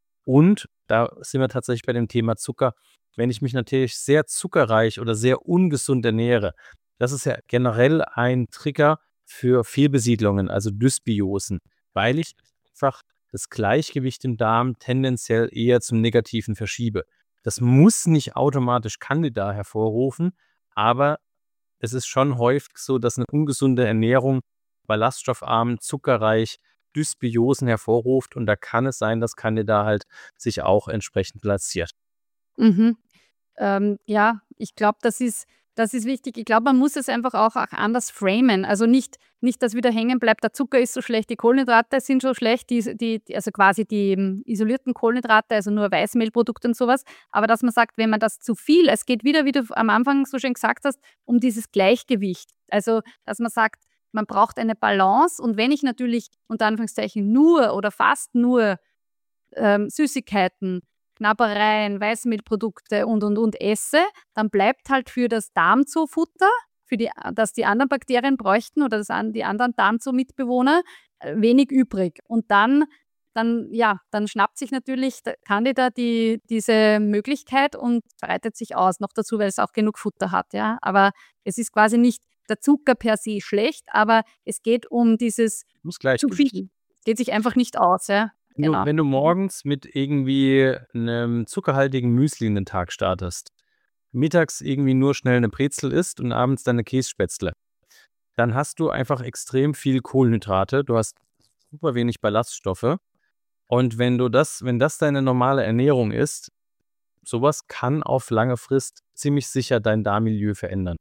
Und da sind wir tatsächlich bei dem Thema Zucker. Wenn ich mich natürlich sehr zuckerreich oder sehr ungesund ernähre, das ist ja generell ein Trigger für Fehlbesiedlungen, also Dysbiosen, weil ich einfach das Gleichgewicht im Darm tendenziell eher zum Negativen verschiebe. Das muss nicht automatisch Candida hervorrufen, aber es ist schon häufig so, dass eine ungesunde Ernährung ballaststoffarm, zuckerreich Dysbiosen hervorruft, und da kann es sein, dass Candida halt sich auch entsprechend platziert. Mhm. Ähm, ja, ich glaube, das ist das ist wichtig. Ich glaube, man muss es einfach auch auch anders framen. Also nicht nicht, dass wieder hängen bleibt, der Zucker ist so schlecht, die Kohlenhydrate sind so schlecht, die die die also quasi die, hm, isolierten Kohlenhydrate, also nur Weißmehlprodukte und sowas. Aber dass man sagt, wenn man das zu viel, es geht wieder, wie du am Anfang so schön gesagt hast, um dieses Gleichgewicht. Also, dass man sagt, man braucht eine Balance, und wenn ich natürlich unter Anführungszeichen nur oder fast nur ähm, Süßigkeiten, Knabbereien, Weißmehlprodukte und, und, und esse, dann bleibt halt für das Darmzoo-Futter, für die, das die anderen Bakterien bräuchten oder das, an- die anderen Darmzoo-Mitbewohner, äh, wenig übrig. Und dann, dann, ja, dann schnappt sich natürlich der Candida die, diese Möglichkeit und breitet sich aus. Noch dazu, weil es auch genug Futter hat. Ja? Aber es ist quasi nicht der Zucker per se schlecht, aber es geht um dieses Muss zu Gleichgewicht. viel. Geht sich einfach nicht aus. Ja? Wenn du, Genau. wenn du morgens mit irgendwie einem zuckerhaltigen Müsli in den Tag startest, mittags irgendwie nur schnell eine Brezel isst und abends dann eine Kässpätzle, dann hast du einfach extrem viel Kohlenhydrate, du hast super wenig Ballaststoffe, und wenn du das wenn das deine normale Ernährung ist, sowas kann auf lange Frist ziemlich sicher dein Darmmilieu verändern.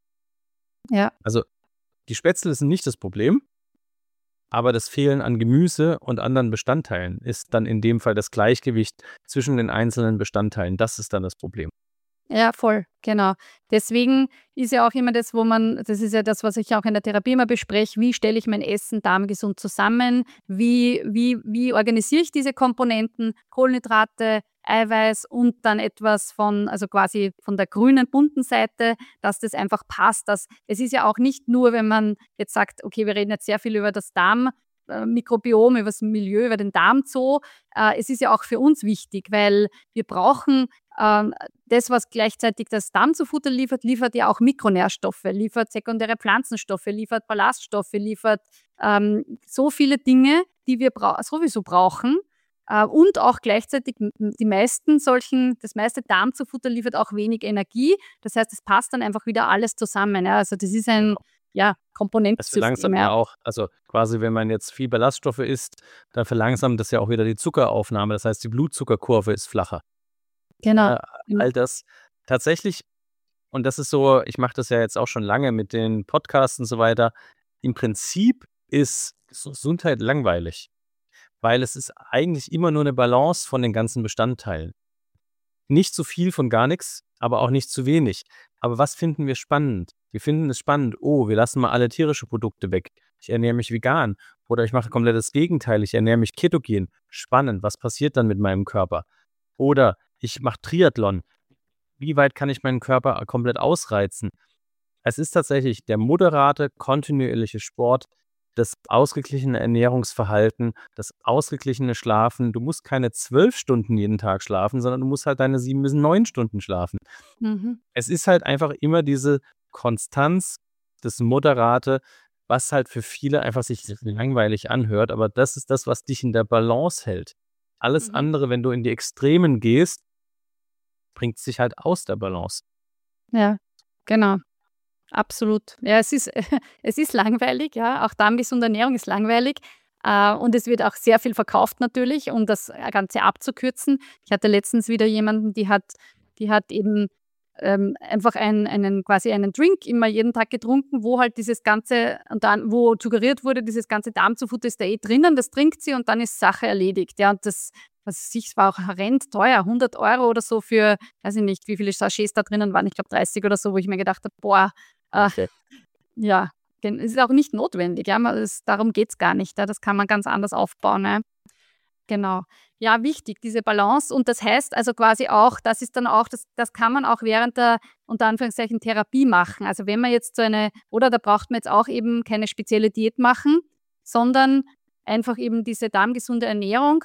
Ja. Also, die Spätzle sind nicht das Problem, aber das Fehlen an Gemüse und anderen Bestandteilen ist dann in dem Fall das Gleichgewicht zwischen den einzelnen Bestandteilen. Das ist dann das Problem. Ja, voll, genau. Deswegen ist ja auch immer das, wo man, das ist ja das, was ich auch in der Therapie immer bespreche, wie stelle ich mein Essen darmgesund zusammen? Wie wie wie organisiere ich diese Komponenten, Kohlenhydrate, Eiweiß und dann etwas von, also quasi von der grünen, bunten Seite, dass das einfach passt. Dass es ist ja auch nicht nur, wenn man jetzt sagt: „Okay, wir reden jetzt sehr viel über das Darm äh, Mikrobiom, über das Milieu, über den Darmzoo.“ Äh, es ist ja auch für uns wichtig, weil wir brauchen ähm, das, was gleichzeitig das Darmzufutter liefert, liefert ja auch Mikronährstoffe, liefert sekundäre Pflanzenstoffe, liefert Ballaststoffe, liefert ähm, so viele Dinge, die wir brau- sowieso brauchen. Äh, und auch gleichzeitig m- m- die meisten solchen, das meiste Darmzufutter liefert auch wenig Energie. Das heißt, es passt dann einfach wieder alles zusammen. Ja? Also das ist ein ja, Das Komponentensystem. verlangsamt ja Ja. auch, also quasi, wenn man jetzt viel Ballaststoffe isst, dann verlangsamt das ja auch wieder die Zuckeraufnahme. Das heißt, die Blutzuckerkurve ist flacher. Genau. Äh, all das tatsächlich, und das ist so, ich mache das ja jetzt auch schon lange mit den Podcasts und so weiter. Im Prinzip ist Gesundheit langweilig, weil es ist eigentlich immer nur eine Balance von den ganzen Bestandteilen. Nicht zu viel von gar nichts, aber auch nicht zu wenig. Aber was finden wir spannend? Wir finden es spannend, oh, wir lassen mal alle tierische Produkte weg. Ich ernähre mich vegan. Oder ich mache komplett das Gegenteil, ich ernähre mich ketogen. Spannend, was passiert dann mit meinem Körper? Oder ich mache Triathlon. Wie weit kann ich meinen Körper komplett ausreizen? Es ist tatsächlich der moderate, kontinuierliche Sport, das ausgeglichene Ernährungsverhalten, das ausgeglichene Schlafen. Du musst keine zwölf Stunden jeden Tag schlafen, sondern du musst halt deine sieben bis neun Stunden schlafen. Mhm. Es ist halt einfach immer diese Konstanz, das Moderate, was halt für viele einfach sich langweilig anhört, aber das ist das, was dich in der Balance hält. Alles Mhm. andere, wenn du in die Extremen gehst, bringt sich halt aus der Balance. Ja, genau. Absolut. Ja, es ist, es ist langweilig, ja. Auch darmgesunde Ernährung ist langweilig. Äh, und es wird auch sehr viel verkauft natürlich, um das Ganze abzukürzen. Ich hatte letztens wieder jemanden, die hat, die hat eben ähm, einfach einen, einen, quasi einen Drink immer jeden Tag getrunken, wo halt dieses ganze, und dann, wo suggeriert wurde, dieses ganze Darmzufutter ist da eh drinnen, das trinkt sie und dann ist Sache erledigt. Ja, und das, was weiß ich, es war auch horrend teuer, hundert Euro oder so für, weiß ich nicht, wie viele Sachets da drinnen waren, ich glaube dreißig oder so, wo ich mir gedacht habe, boah, äh, Okay. ja, gen ist auch nicht notwendig, ja, man es darum geht's gar nicht, ja, das kann man ganz anders aufbauen, ja. Genau. Ja, wichtig, diese Balance und das heißt also quasi auch, das ist dann auch das das kann man auch während der, unter Anführungszeichen, Therapie machen. Also, wenn man jetzt so eine, oder da braucht man jetzt auch eben keine spezielle Diät machen, sondern einfach eben diese darmgesunde Ernährung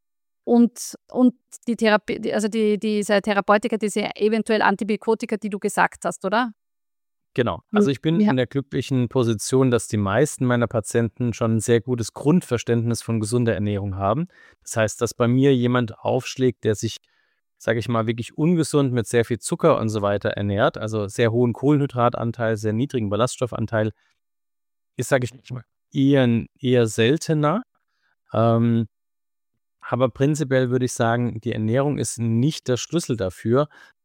und und die Therapie, die also die diese Therapeutika, diese eventuell Antibiotika, die du gesagt hast, oder? Genau. Hm, Also, ich bin ja. in der glücklichen Position, dass die meisten meiner Patienten schon 'n sehr gutes Grundverständnis von gesunder Ernährung haben. Das heißt, dass bei mir jemand aufschlägt, der sich, sage ich mal, wirklich ungesund mit sehr viel Zucker und so weiter ernährt, also sehr hohen Kohlenhydratanteil, sehr niedrigen Ballaststoffanteil, ist, sage ich mal, eher 'n eher seltener. Ähm, aber prinzipiell würde ich sagen, die Ernährung ist nicht der Schlüssel dafür.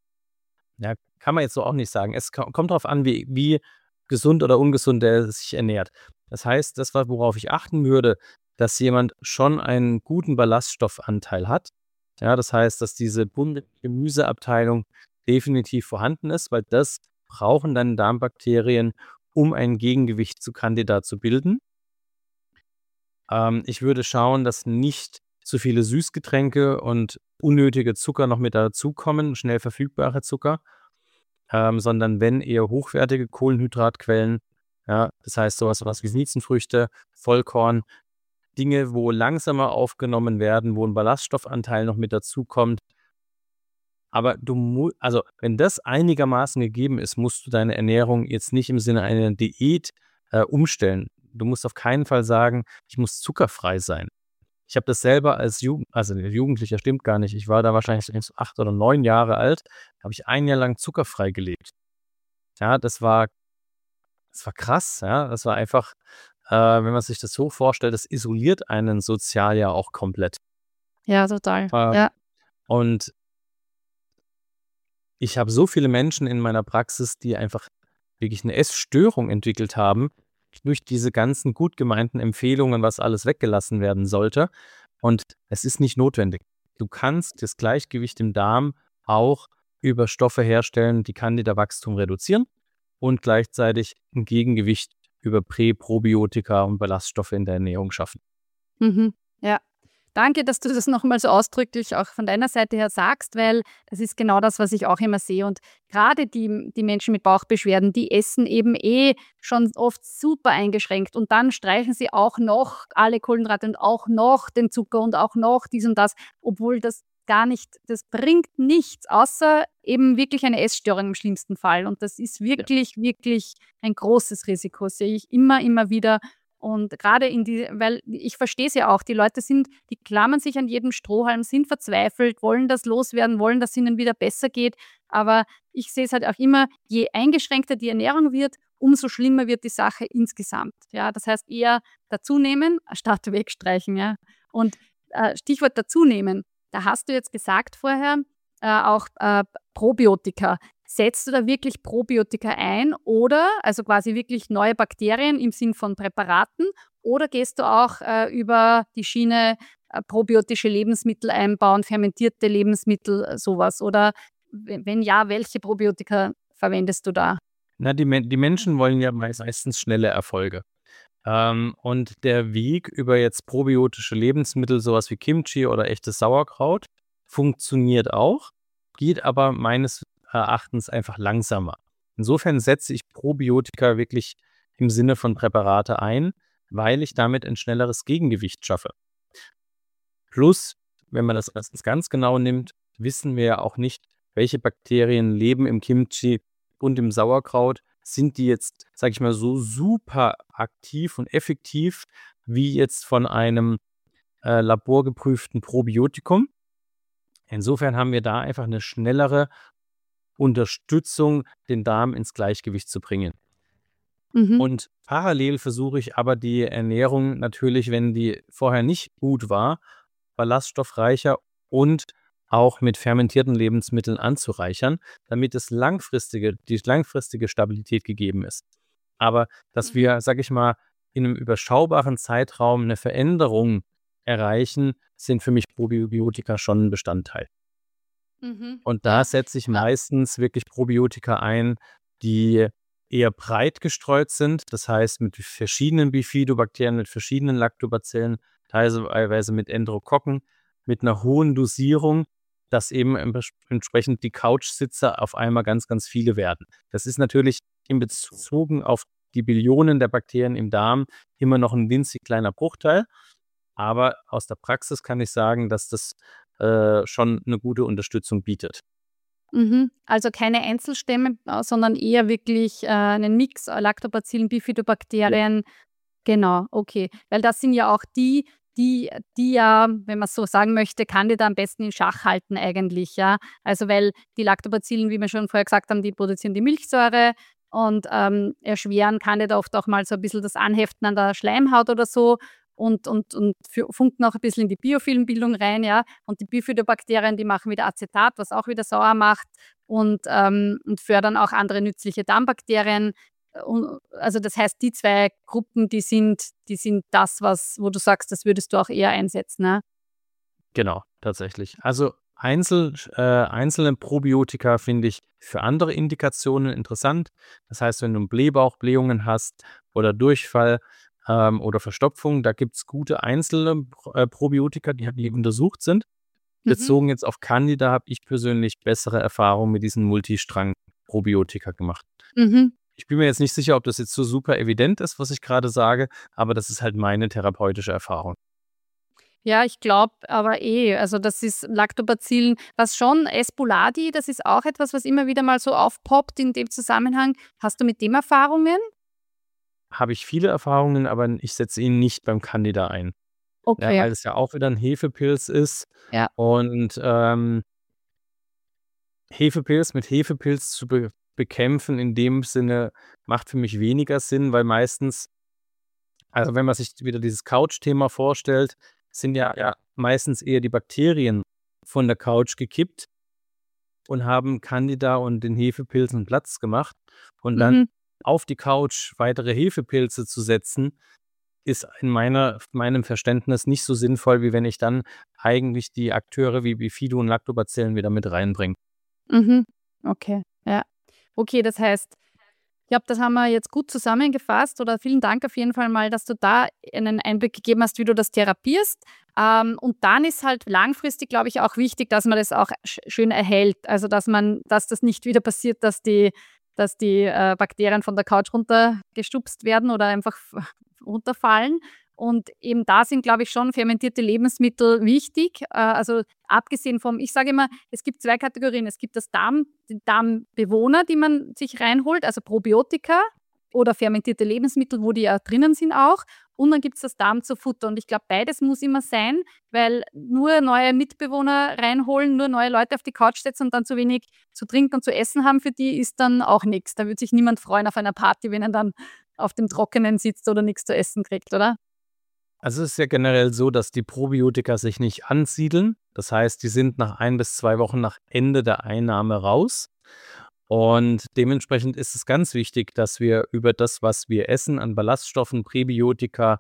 Ja, kann man jetzt so auch nicht sagen. Es ko kommt drauf an, wie wie gesund oder ungesund der sich ernährt. Das heißt, das, wa worauf ich achten würde, dass jemand schon einen guten Ballaststoffanteil hat. Ja, das heißt, dass diese bunte Gemüseabteilung definitiv vorhanden ist, weil das brauchen dann Darmbakterien, um ein Gegengewicht zu Candida zu bilden. Ähm, ich würde schauen, dass nicht zu viele Süßgetränke und unnötige Zucker noch mit dazukommen, schnell verfügbare Zucker, ähm, sondern wenn eher hochwertige Kohlenhydratquellen. Ja, das heißt sowas was wie Weizenfrüchte, Vollkorn, Dinge, wo langsamer aufgenommen werden, wo ein Ballaststoffanteil noch mit dazukommt. Aber du mu also, wenn das einigermaßen gegeben ist, musst du deine Ernährung jetzt nicht im Sinne einer Diät, äh, umstellen. Du musst auf keinen Fall sagen: „Ich muss zuckerfrei sein.“ Ich habe das selber als Jugend also, Jugendlicher stimmt gar nicht. Ich war da wahrscheinlich so acht oder neun Jahre alt, habe ich ein Jahr lang zuckerfrei gelebt. Ja, das war das war krass, ja. Das war einfach, äh, wenn man sich das so vorstellt, das isoliert einen sozial ja auch komplett. Ja, total. Ähm, Ja. und ich habe so viele Menschen in meiner Praxis, die einfach wirklich 'ne Essstörung entwickelt haben durch diese ganzen gut gemeinten Empfehlungen, was alles weggelassen werden sollte. Und es ist nicht notwendig. Du kannst das Gleichgewicht im Darm auch über Stoffe herstellen, die Candida-Wachstum reduzieren und gleichzeitig 'n Gegengewicht über Prä Probiotika und Ballaststoffe in der Ernährung schaffen. Mhm. Ja. Danke, dass du das noch mal so ausdrücklich auch von deiner Seite her sagst, weil das ist genau das, was ich auch immer sehe. Und gerade die die Menschen mit Bauchbeschwerden, die essen eben eh schon oft super eingeschränkt und dann streichen sie auch noch alle Kohlenhydrate und auch noch den Zucker und auch noch dies und das, obwohl das gar nicht, das bringt nichts, außer eben wirklich eine Essstörung im schlimmsten Fall. Und das ist Ja. wirklich, wirklich ein großes Risiko, sehe ich immer, immer wieder. Und gerade in die, weil ich verstehe es ja auch, die Leute sind, die klammern sich an jedem Strohhalm, sind verzweifelt, wollen das loswerden, wollen, dass es ihnen wieder besser geht. Aber ich sehe es halt auch immer, je eingeschränkter die Ernährung wird, umso schlimmer wird die Sache insgesamt. Ja, das heißt eher dazunehmen, statt wegstreichen. Ja. Und äh, Stichwort dazunehmen, da hast du jetzt gesagt vorher, äh, auch äh, Probiotika. Setzt du da wirklich Probiotika ein oder, also quasi wirklich neue Bakterien im Sinn von Präparaten, oder gehst du auch äh, über die Schiene äh, probiotische Lebensmittel einbauen, fermentierte Lebensmittel, äh, sowas? Oder w- wenn ja, welche Probiotika verwendest du da? Na, die, Men die Menschen wollen ja meist- meistens schnelle Erfolge. Ähm, und der Weg über jetzt probiotische Lebensmittel, sowas wie Kimchi oder echtes Sauerkraut, funktioniert auch, geht aber meines Erachtens einfach langsamer. Insofern setze ich Probiotika wirklich im Sinne von Präparate ein, weil ich damit ein schnelleres Gegengewicht schaffe. Plus, wenn man das erstens ganz genau nimmt, wissen wir ja auch nicht, welche Bakterien leben im Kimchi und im Sauerkraut. Sind die jetzt, sage ich mal, so super aktiv und effektiv wie jetzt von einem äh, laborgeprüften Probiotikum? Insofern haben wir da einfach eine schnellere Unterstützung, den Darm ins Gleichgewicht zu bringen. Mhm. Und parallel versuche ich aber die Ernährung natürlich, wenn die vorher nicht gut war, ballaststoffreicher und auch mit fermentierten Lebensmitteln anzureichern, damit es langfristige, die langfristige Stabilität gegeben ist. Aber dass Mhm. wir, sage ich mal, in einem überschaubaren Zeitraum eine Veränderung erreichen, sind für mich Probiotika schon ein Bestandteil. Mhm. Und da Ja. setze ich Ah, meistens wirklich Probiotika ein, die eher breit gestreut sind. Das heißt, mit verschiedenen Bifidobakterien, mit verschiedenen Lactobacillen, teilweise mit Enterokokken, mit einer hohen Dosierung, dass eben empres- entsprechend die Couchsitzer auf einmal ganz, ganz viele werden. Das ist natürlich in Bezug auf die Billionen der Bakterien im Darm immer noch ein winzig kleiner Bruchteil. Aber aus der Praxis kann ich sagen, dass das äh, schon eine gute Unterstützung bietet. Mhm. Also keine Einzelstämme, äh, sondern eher wirklich äh, einen Mix, äh, Lactobacillen, Ja. Bifidobakterien. Genau, okay. Weil das sind ja auch die, die die ja, wenn man so sagen möchte, Candida am besten in Schach halten eigentlich, ja. Also, weil die Lactobacillen, wie wir schon vorher gesagt haben, die produzieren die Milchsäure und, ähm, erschweren Candida oft auch mal so ein bisschen das Anheften an der Schleimhaut oder so und und und fü funken auch ein bisschen in die Biofilmbildung rein, ja. Und die Bifidobakterien, die machen wieder Acetat, was auch wieder sauer macht und, ähm und fördern auch andere nützliche Darmbakterien. Und also das heißt, die zwei Gruppen, die sind die sind das, was wo du sagst, das würdest du auch eher einsetzen, ne? Genau, tatsächlich. Also Einzel äh, einzelne Probiotika finde ich für andere Indikationen interessant. Das heißt, wenn du 'n Blähbauch, Blähungen hast oder Durchfall, ähm, oder Verstopfung, da gibt's gute einzelne Pro äh, Probiotika, die die untersucht sind. Mhm. Bezogen jetzt auf Candida habe ich persönlich bessere Erfahrungen mit diesen Multistrang-Probiotika gemacht. Mhm. Ich bin mir jetzt nicht sicher, ob das jetzt so super evident ist, was ich gerade sage, aber das ist halt meine therapeutische Erfahrung. Ja, ich glaube aber eh, also das ist Lactobacillen, was schon Espuladi, das ist auch etwas, was immer wieder mal so aufpoppt in dem Zusammenhang. Hast du mit dem Erfahrungen? Habe ich viele Erfahrungen, aber ich setze ihn nicht beim Candida ein. Ja, Okay, weil es ja auch wieder 'n Hefepilz ist ja. und, ähm, Hefepilz mit Hefepilz zu be bekämpfen in dem Sinne macht für mich weniger Sinn, weil meistens, also, wenn man sich wieder dieses Couch-Thema vorstellt, sind ja ja meistens eher die Bakterien von der Couch gekippt und haben Candida und den Hefepilzen Platz gemacht. Und dann Mhm. auf die Couch weitere Hefepilze zu setzen, ist in meiner meinem Verständnis nicht so sinnvoll, wie wenn ich dann eigentlich die Akteure wie Bifido und Lactobacillen wieder mit reinbringe. Mhm. Okay, ja. Okay, das heißt, ich glaube, das haben wir jetzt gut zusammengefasst oder vielen Dank auf jeden Fall mal, dass du da einen Einblick gegeben hast, wie du das therapierst. Ähm, und dann ist halt langfristig, glaube ich, auch wichtig, dass man das auch sch schön erhält. Also, dass man dass das nicht wieder passiert, dass die dass die, äh, Bakterien von der Couch runtergestupst werden oder einfach f runterfallen. Und eben da sind, glaube ich, schon fermentierte Lebensmittel wichtig. Äh, also abgesehen vom, ich sage immer, es gibt zwei Kategorien. Es gibt das Darm, die Darmbewohner, die man sich reinholt, also Probiotika oder fermentierte Lebensmittel, wo die ja drinnen sind auch. Und dann gibt es das Darm zu Futter. Und ich glaube, beides muss immer sein, weil nur neue Mitbewohner reinholen, nur neue Leute auf die Couch setzen und dann zu wenig zu trinken und zu essen haben, für die ist dann auch nichts. Da würde sich niemand freuen auf einer Party, wenn er dann auf dem Trockenen sitzt oder nichts zu essen kriegt, oder? Also es ist ja generell so, dass die Probiotika sich nicht ansiedeln. Das heißt, die sind nach ein bis zwei Wochen nach Ende der Einnahme raus. Und dementsprechend ist es ganz wichtig, dass wir über das, was wir essen, an Ballaststoffen, Präbiotika,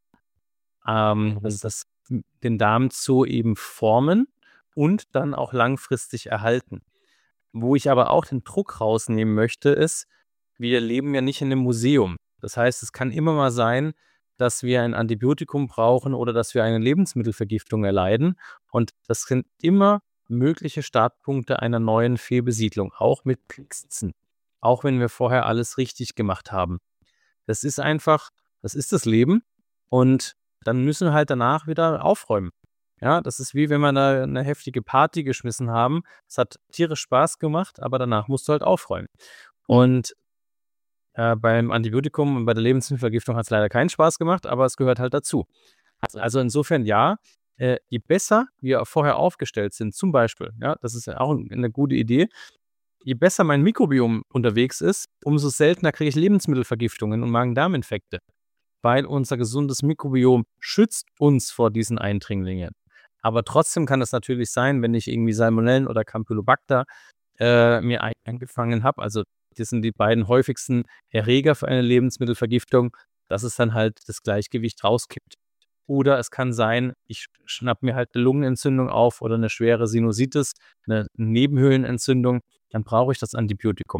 ähm, das, das, den Darmzoo eben formen und dann auch langfristig erhalten. Wo ich aber auch den Druck rausnehmen möchte, ist, wir leben ja nicht in einem Museum. Das heißt, es kann immer mal sein, dass wir ein Antibiotikum brauchen oder dass wir eine Lebensmittelvergiftung erleiden. Und das sind immer mögliche Startpunkte einer neuen Fehlbesiedlung, auch mit Klicksitzen, auch wenn wir vorher alles richtig gemacht haben. Das ist einfach, das ist das Leben und dann müssen wir halt danach wieder aufräumen. Ja, das ist wie wenn wir da eine heftige Party geschmissen haben. Es hat tierisch Spaß gemacht, aber danach musst du halt aufräumen. Und äh, beim Antibiotikum und bei der Lebensmittelvergiftung hat es leider keinen Spaß gemacht, aber es gehört halt dazu. Also insofern ja, äh, je besser wir vorher aufgestellt sind, zum Beispiel, ja, das ist ja auch eine gute Idee, je besser mein Mikrobiom unterwegs ist, umso seltener kriege ich Lebensmittelvergiftungen und Magen-Darm-Infekte, weil unser gesundes Mikrobiom schützt uns vor diesen Eindringlingen. Aber trotzdem kann es natürlich sein, wenn ich irgendwie Salmonellen oder Campylobacter äh, mir eingefangen habe, also das sind die beiden häufigsten Erreger für eine Lebensmittelvergiftung, dass es dann halt das Gleichgewicht rauskippt. Oder es kann sein, ich schnapp mir halt eine Lungenentzündung auf oder eine schwere Sinusitis, eine Nebenhöhlenentzündung, dann brauche ich das Antibiotikum.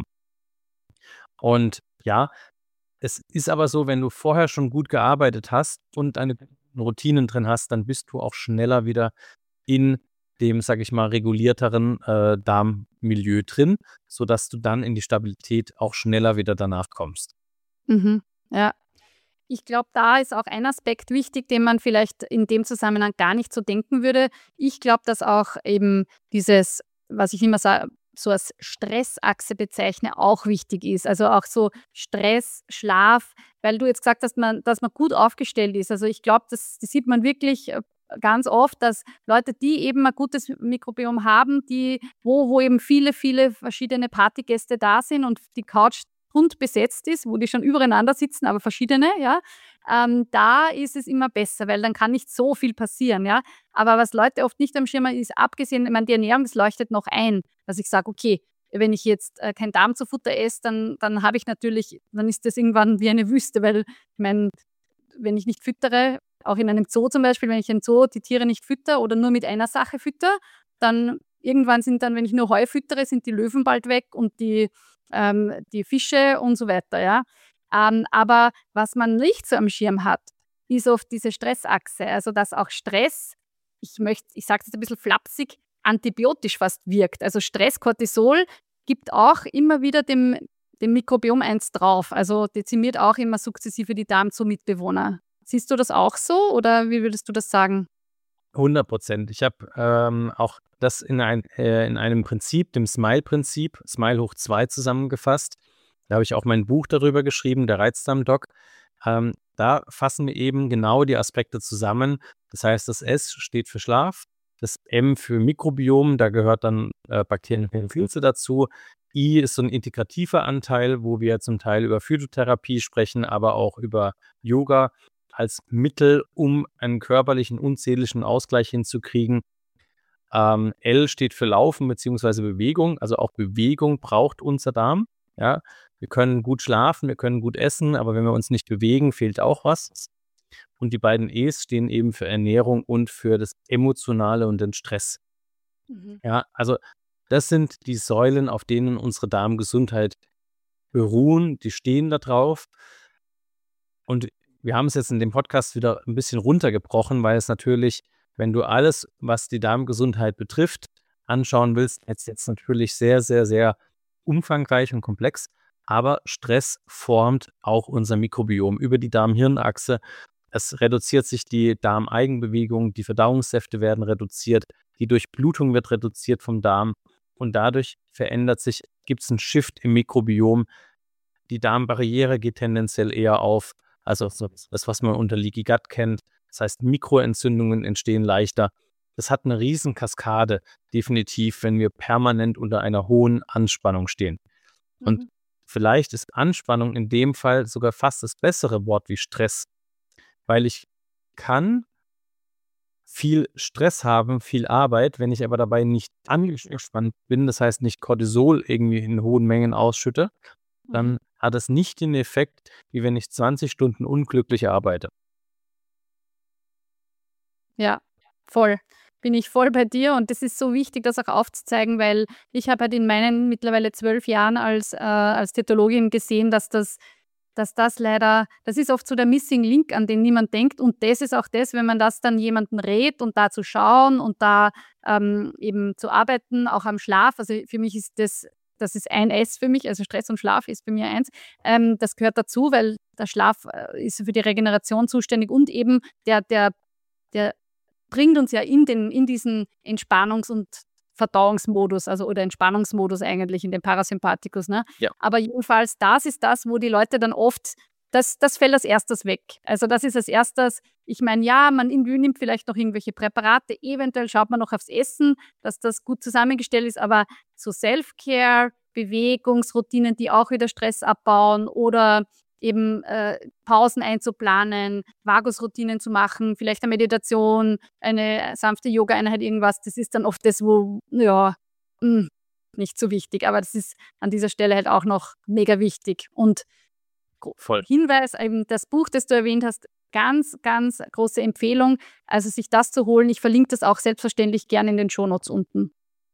Und ja, es ist aber so, wenn du vorher schon gut gearbeitet hast und deine Routinen drin hast, dann bist du auch schneller wieder in dem, sage ich mal, regulierteren äh, Darmmilieu drin, sodass du dann in die Stabilität auch schneller wieder danach kommst. Mhm. Ja. Ich glaube, da ist auch ein Aspekt wichtig, den man vielleicht in dem Zusammenhang gar nicht so denken würde. Ich glaube, dass auch eben dieses, was ich immer sa so als Stressachse bezeichne, auch wichtig ist. Also auch so Stress, Schlaf, weil du jetzt gesagt hast, man, dass man gut aufgestellt ist. Also ich glaube, das, das sieht man wirklich äh, ganz oft, dass Leute, die eben ein gutes Mikrobiom haben, die, wo, wo eben viele, viele verschiedene Partygäste da sind und die Couch rund besetzt ist, wo die schon übereinander sitzen, aber verschiedene, ja, ähm, da ist es immer besser, weil dann kann nicht so viel passieren, ja. Aber was Leute oft nicht am Schirm haben, ist, abgesehen, ich meine, die Ernährung, das leuchtet noch ein, dass ich sage, okay, wenn ich jetzt äh, kein Darm zu Futter esse, dann, dann habe ich natürlich, dann ist das irgendwann wie eine Wüste, weil ich meine, wenn ich nicht füttere, auch in einem Zoo zum Beispiel, wenn ich im Zoo die Tiere nicht fütter oder nur mit einer Sache fütter, dann irgendwann sind dann, wenn ich nur Heu füttere, sind die Löwen bald weg und die ähm, die Fische und so weiter, ja. Ähm, aber was man nicht so am Schirm hat, ist oft diese Stressachse. Also, dass auch Stress, ich möchte, ich sage es jetzt ein bisschen flapsig, antibiotisch fast wirkt. Also Stress, Cortisol gibt auch immer wieder dem, dem Mikrobiom eins drauf. Also dezimiert auch immer sukzessive die Darmzoo-Mitbewohner. Siehst du das auch so oder wie würdest du das sagen? hundert Prozent. Ich habe ähm, auch das in, ein, äh, in einem Prinzip, dem Smile-Prinzip, Smile hoch zwei zusammengefasst. Da habe ich auch mein Buch darüber geschrieben, der Reizdarmdoc. Ähm, da fassen wir eben genau die Aspekte zusammen. Das heißt, das S steht für Schlaf, das M für Mikrobiom, da gehört dann äh, Bakterien und Pilze dazu. I ist so ein integrativer Anteil, wo wir zum Teil über Phytotherapie sprechen, aber auch über Yoga als Mittel, um einen körperlichen und seelischen Ausgleich hinzukriegen. Ähm, L steht für Laufen bzw. Bewegung. Also auch Bewegung braucht unser Darm. Ja, wir können gut schlafen, wir können gut essen, aber wenn wir uns nicht bewegen, fehlt auch was. Und die beiden E's stehen eben für Ernährung und für das Emotionale und den Stress. Mhm. Ja, also das sind die Säulen, auf denen unsere Darmgesundheit beruhen. Die stehen da drauf. Und wir haben es jetzt in dem Podcast wieder ein bisschen runtergebrochen, weil es natürlich, wenn du alles, was die Darmgesundheit betrifft, anschauen willst, jetzt jetzt natürlich sehr, sehr, sehr umfangreich und komplex. Aber Stress formt auch unser Mikrobiom über die Darm-Hirn-Achse. Es reduziert sich die Darmeigenbewegung, die Verdauungssäfte werden reduziert, die Durchblutung wird reduziert vom Darm und dadurch verändert sich, gibt es einen Shift im Mikrobiom. Die Darmbarriere geht tendenziell eher auf, also so das, was man unter Leaky Gut kennt. Das heißt, Mikroentzündungen entstehen leichter. Das hat eine riesen Kaskade, definitiv, wenn wir permanent unter einer hohen Anspannung stehen. Und Mhm. vielleicht ist Anspannung in dem Fall sogar fast das bessere Wort wie Stress, weil ich kann viel Stress haben, viel Arbeit, wenn ich aber dabei nicht angespannt bin, das heißt nicht Cortisol irgendwie in hohen Mengen ausschütte, Mhm. dann hat es nicht den Effekt, wie wenn ich zwanzig Stunden unglücklich arbeite. Ja, voll. Bin ich voll bei dir und das ist so wichtig, das auch aufzuzeigen, weil ich habe halt in meinen mittlerweile zwölf Jahren als, äh, als Diätologin gesehen, dass das dass das leider das ist oft so der Missing Link, an den niemand denkt und das ist auch das, wenn man das dann jemandem rät und da zu schauen und da, ähm, eben zu arbeiten, auch am Schlaf. Also, für mich ist das das ist ein S für mich, also Stress und Schlaf ist bei mir eins. Ähm, das gehört dazu, weil der Schlaf, äh, ist für die Regeneration zuständig und eben der der der bringt uns ja in den in diesen Entspannungs und Verdauungsmodus, also oder Entspannungsmodus eigentlich in den Parasympathikus, ne? Ja. Aber jedenfalls, das ist das, wo die Leute dann oft das das fällt als Erstes weg. Also, das ist als Erstes ich meine, ja, man im nimmt vielleicht noch irgendwelche Präparate, eventuell schaut man noch aufs Essen, dass das gut zusammengestellt ist, aber so Self-Care, Bewegungsroutinen, die auch wieder Stress abbauen oder eben, äh, Pausen einzuplanen, Vagusroutinen zu machen, vielleicht eine Meditation, eine sanfte Yoga-Einheit, irgendwas. Das ist dann oft das, wo, ja, hm, nicht so wichtig. Aber das ist an dieser Stelle halt auch noch mega wichtig. Und gro Voll. Hinweis, eben das Buch, das du erwähnt hast, ganz, ganz große Empfehlung, also sich das zu holen. Ich verlinke das auch selbstverständlich gerne in den Shownotes unten.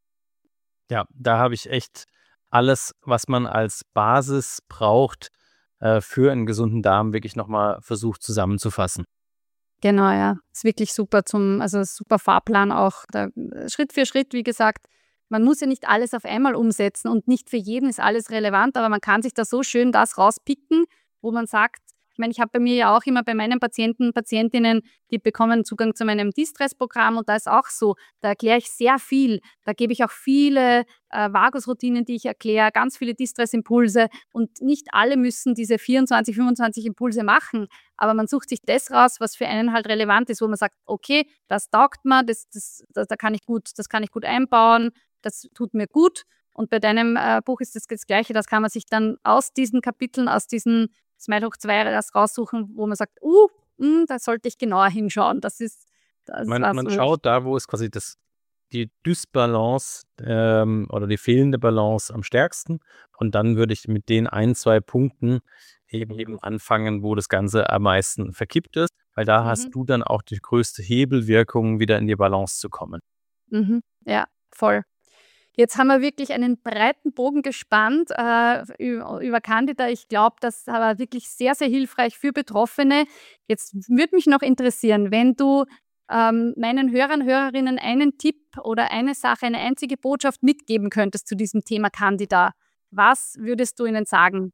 Ja, da habe ich echt alles, was man als Basis braucht, äh, für einen gesunden Darm wirklich noch mal versucht zusammenzufassen. Genau, ja. Ist wirklich super zum also super Fahrplan auch. Da Schritt für Schritt, wie gesagt, man muss ja nicht alles auf einmal umsetzen und nicht für jeden ist alles relevant, aber man kann sich da so schön das rauspicken, wo man sagt ich meine, ich habe bei mir ja auch immer bei meinen Patienten, Patientinnen, die bekommen Zugang zu meinem De-Stress-Programm und da ist auch so, da erkläre ich sehr viel. Da gebe ich auch viele äh, Vagusroutinen, die ich erkläre, ganz viele De-Stress-Impulse und nicht alle müssen diese vierundzwanzig, fünfundzwanzig Impulse machen, aber man sucht sich das raus, was für einen halt relevant ist, wo man sagt, okay, das taugt mir, das, das, das, da kann ich gut, das kann ich gut einbauen, das tut mir gut. Und bei deinem äh, Buch ist das das Gleiche, das kann man sich dann aus diesen Kapiteln, aus diesen Smile hoch zwei das raussuchen, wo man sagt, uh, mh, da sollte ich genauer hinschauen. Das ist das Man was man wo ich schaut da, wo ist quasi das die Dysbalance, ähm, oder die fehlende Balance am stärksten und dann würde ich mit den ein, zwei Punkten eben eben anfangen, wo das Ganze am meisten verkippt ist, weil da hast mhm, du dann auch die größte Hebelwirkung, wieder in die Balance zu kommen. mhm, ja, voll. Jetzt haben wir wirklich einen breiten Bogen gespannt, äh, über über Candida. Ich glaube, das war wirklich sehr, sehr hilfreich für Betroffene. Jetzt würde mich noch interessieren, wenn du, ähm, meinen Hörern, Hörerinnen einen Tipp oder eine Sache, eine einzige Botschaft mitgeben könntest zu diesem Thema Candida. Was würdest du ihnen sagen?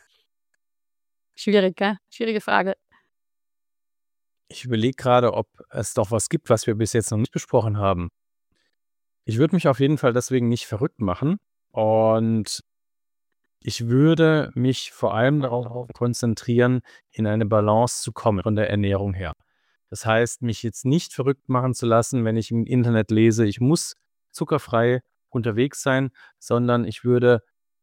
Schwierig, gell? Schwierige Frage. Ich überlege gerade, ob es doch was gibt, was wir bis jetzt noch nicht besprochen haben. Ich würde mich auf jeden Fall deswegen nicht verrückt machen und ich würde mich vor allem darauf konzentrieren, in eine Balance zu kommen von der Ernährung her. Das heißt, mich jetzt nicht verrückt machen zu lassen, wenn ich im Internet lese, ich muss zuckerfrei unterwegs sein, sondern ich würde,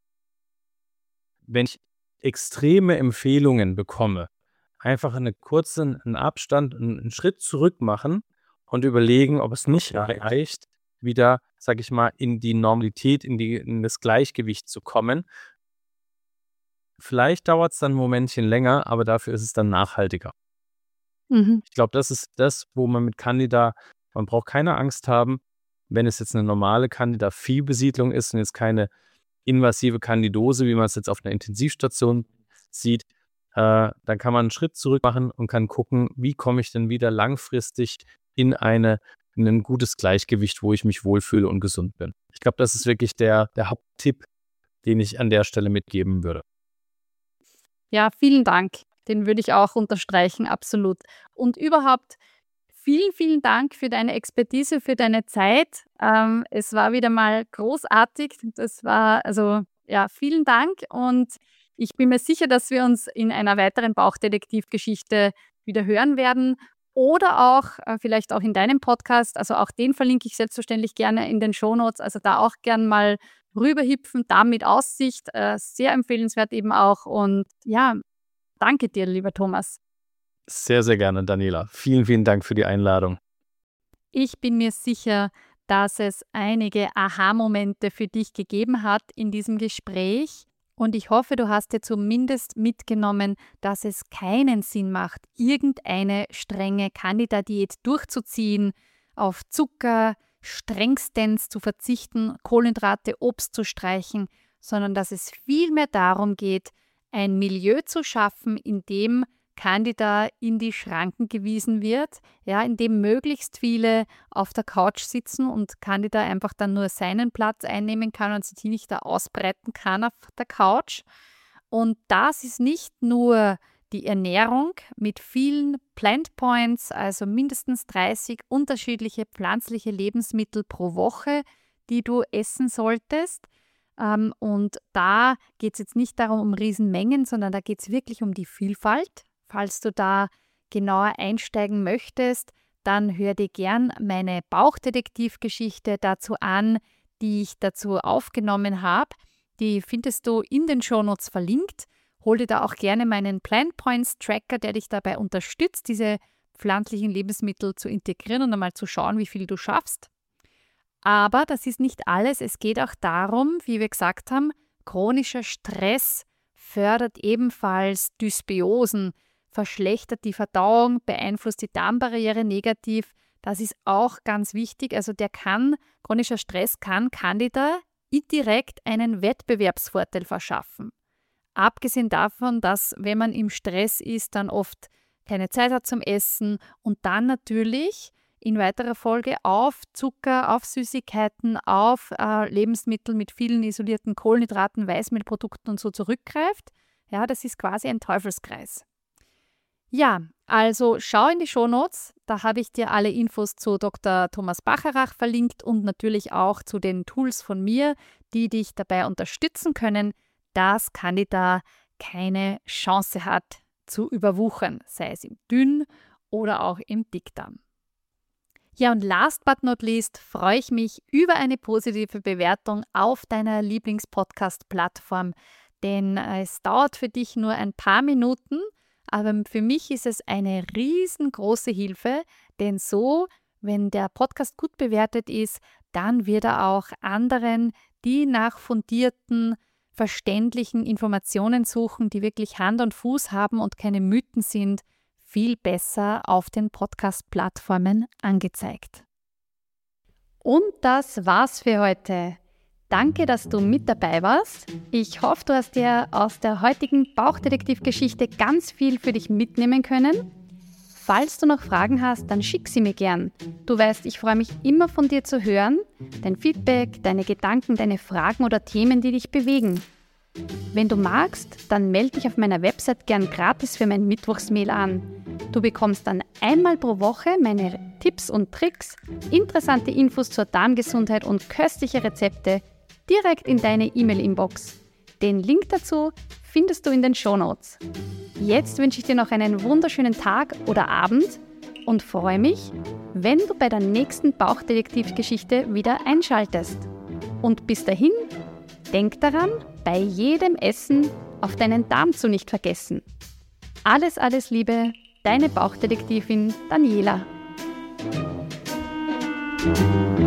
wenn ich extreme Empfehlungen bekomme, einfach eine kurzen 'n Abstand, 'n 'n Schritt zurück machen und überlegen, ob es nicht reicht, wieder, sage ich mal, in die Normalität, in die in das Gleichgewicht zu kommen. Vielleicht dauert es dann 'n Momentchen länger, aber dafür ist es dann nachhaltiger. Mhm, Ich glaube, das ist das, wo man mit Candida man braucht keine Angst haben, wenn es jetzt eine normale Candida-Viehbesiedlung ist und jetzt keine invasive Candidose, wie man es jetzt auf einer Intensivstation sieht, äh, dann kann man 'n Schritt zurück machen und kann gucken, wie komme ich denn wieder langfristig in eine in 'nen gutes Gleichgewicht, wo ich mich wohlfühle und gesund bin. Ich glaube, das ist wirklich der der Haupttipp, den ich an der Stelle mitgeben würde. ja, vielen Dank. den würde ich auch unterstreichen, absolut. Und überhaupt vielen, vielen Dank für deine Expertise, für deine Zeit. Ähm, es war wieder mal großartig. Das war, also ja, vielen Dank und ich bin mir sicher, dass wir uns in einer weiteren Bauchdetektivgeschichte wieder hören werden oder auch äh, vielleicht auch in deinem Podcast. Also auch den verlinke ich selbstverständlich gerne in den Shownotes. Also da auch gern mal rüberhüpfen, Darm mit Aussicht. Äh, sehr empfehlenswert eben auch. Und ja, danke dir, lieber Thomas. Sehr, sehr gerne, Daniela. Vielen, vielen Dank für die Einladung. Ich bin mir sicher, dass es einige Aha-Momente für dich gegeben hat in diesem Gespräch. Und ich hoffe, du hast dir zumindest mitgenommen, dass es keinen Sinn macht, irgendeine strenge Candida-Diät durchzuziehen, auf Zucker strengstens zu verzichten, Kohlenhydrate, Obst zu streichen, sondern dass es vielmehr darum geht, ein Milieu zu schaffen, in dem Candida in die Schranken gewiesen wird, ja, in dem möglichst viele auf der Couch sitzen und Candida einfach dann nur seinen Platz einnehmen kann und sich nicht da ausbreiten kann auf der Couch. Und das ist nicht nur die Ernährung mit vielen Plant Points, also mindestens dreißig unterschiedliche pflanzliche Lebensmittel pro Woche, die du essen solltest. Ähm, und da geht es jetzt nicht darum um Riesenmengen, sondern da geht es wirklich um die Vielfalt. Falls du da genauer einsteigen möchtest, dann hör dir gern meine Bauchdetektivgeschichte dazu an, die ich dazu aufgenommen habe. Die findest du in den Shownotes verlinkt. Hol dir da auch gerne meinen Plant Points Tracker, der dich dabei unterstützt, diese pflanzlichen Lebensmittel zu integrieren und einmal zu schauen, wie viel du schaffst. Aber das ist nicht alles. Es geht auch darum, wie wir gesagt haben, chronischer Stress fördert ebenfalls Dysbiosen, verschlechtert die Verdauung, beeinflusst die Darmbarriere negativ. Das ist auch ganz wichtig. Also der kann, chronischer Stress kann Candida indirekt einen Wettbewerbsvorteil verschaffen. Abgesehen davon, dass, wenn man im Stress ist, dann oft keine Zeit hat zum Essen und dann natürlich in weiterer Folge auf Zucker, auf Süßigkeiten, auf äh, Lebensmittel mit vielen isolierten Kohlenhydraten, Weißmehlprodukten und so zurückgreift. Ja, das ist quasi ein Teufelskreis. Ja, also schau in die Shownotes, da habe ich dir alle Infos zu Doktor Thomas Bacharach verlinkt und natürlich auch zu den Tools von mir, die dich dabei unterstützen können, dass Candida keine Chance hat zu überwuchern, sei es im Dünn- oder auch im Dickdarm. Ja, und last but not least freue ich mich über eine positive Bewertung auf deiner Lieblingspodcast-Plattform, denn es dauert für dich nur ein paar Minuten, aber für mich ist es eine riesengroße Hilfe, denn so, wenn der Podcast gut bewertet ist, dann wird er auch anderen, die nach fundierten, verständlichen Informationen suchen, die wirklich Hand und Fuß haben und keine Mythen sind, viel besser auf den Podcast-Plattformen angezeigt. Und das war's für heute. Danke, dass du mit dabei warst. Ich hoffe, du hast dir aus der heutigen Bauchdetektivgeschichte ganz viel für dich mitnehmen können. Falls du noch Fragen hast, dann schick sie mir gern. Du weißt, ich freue mich immer von dir zu hören. Dein Feedback, deine Gedanken, deine Fragen oder Themen, die dich bewegen. Wenn du magst, dann melde dich auf meiner Website gern gratis für mein Mittwochsmail an. Du bekommst dann einmal pro Woche meine Tipps und Tricks, interessante Infos zur Darmgesundheit und köstliche Rezepte direkt in deine E-Mail-Inbox. Den Link dazu findest du in den Shownotes. Jetzt wünsche ich dir noch einen wunderschönen Tag oder Abend und freue mich, wenn du bei der nächsten Bauchdetektivgeschichte wieder einschaltest. Und bis dahin, denk daran, bei jedem Essen auf deinen Darm zu nicht vergessen. Alles, alles Liebe, deine Bauchdetektivin Daniela.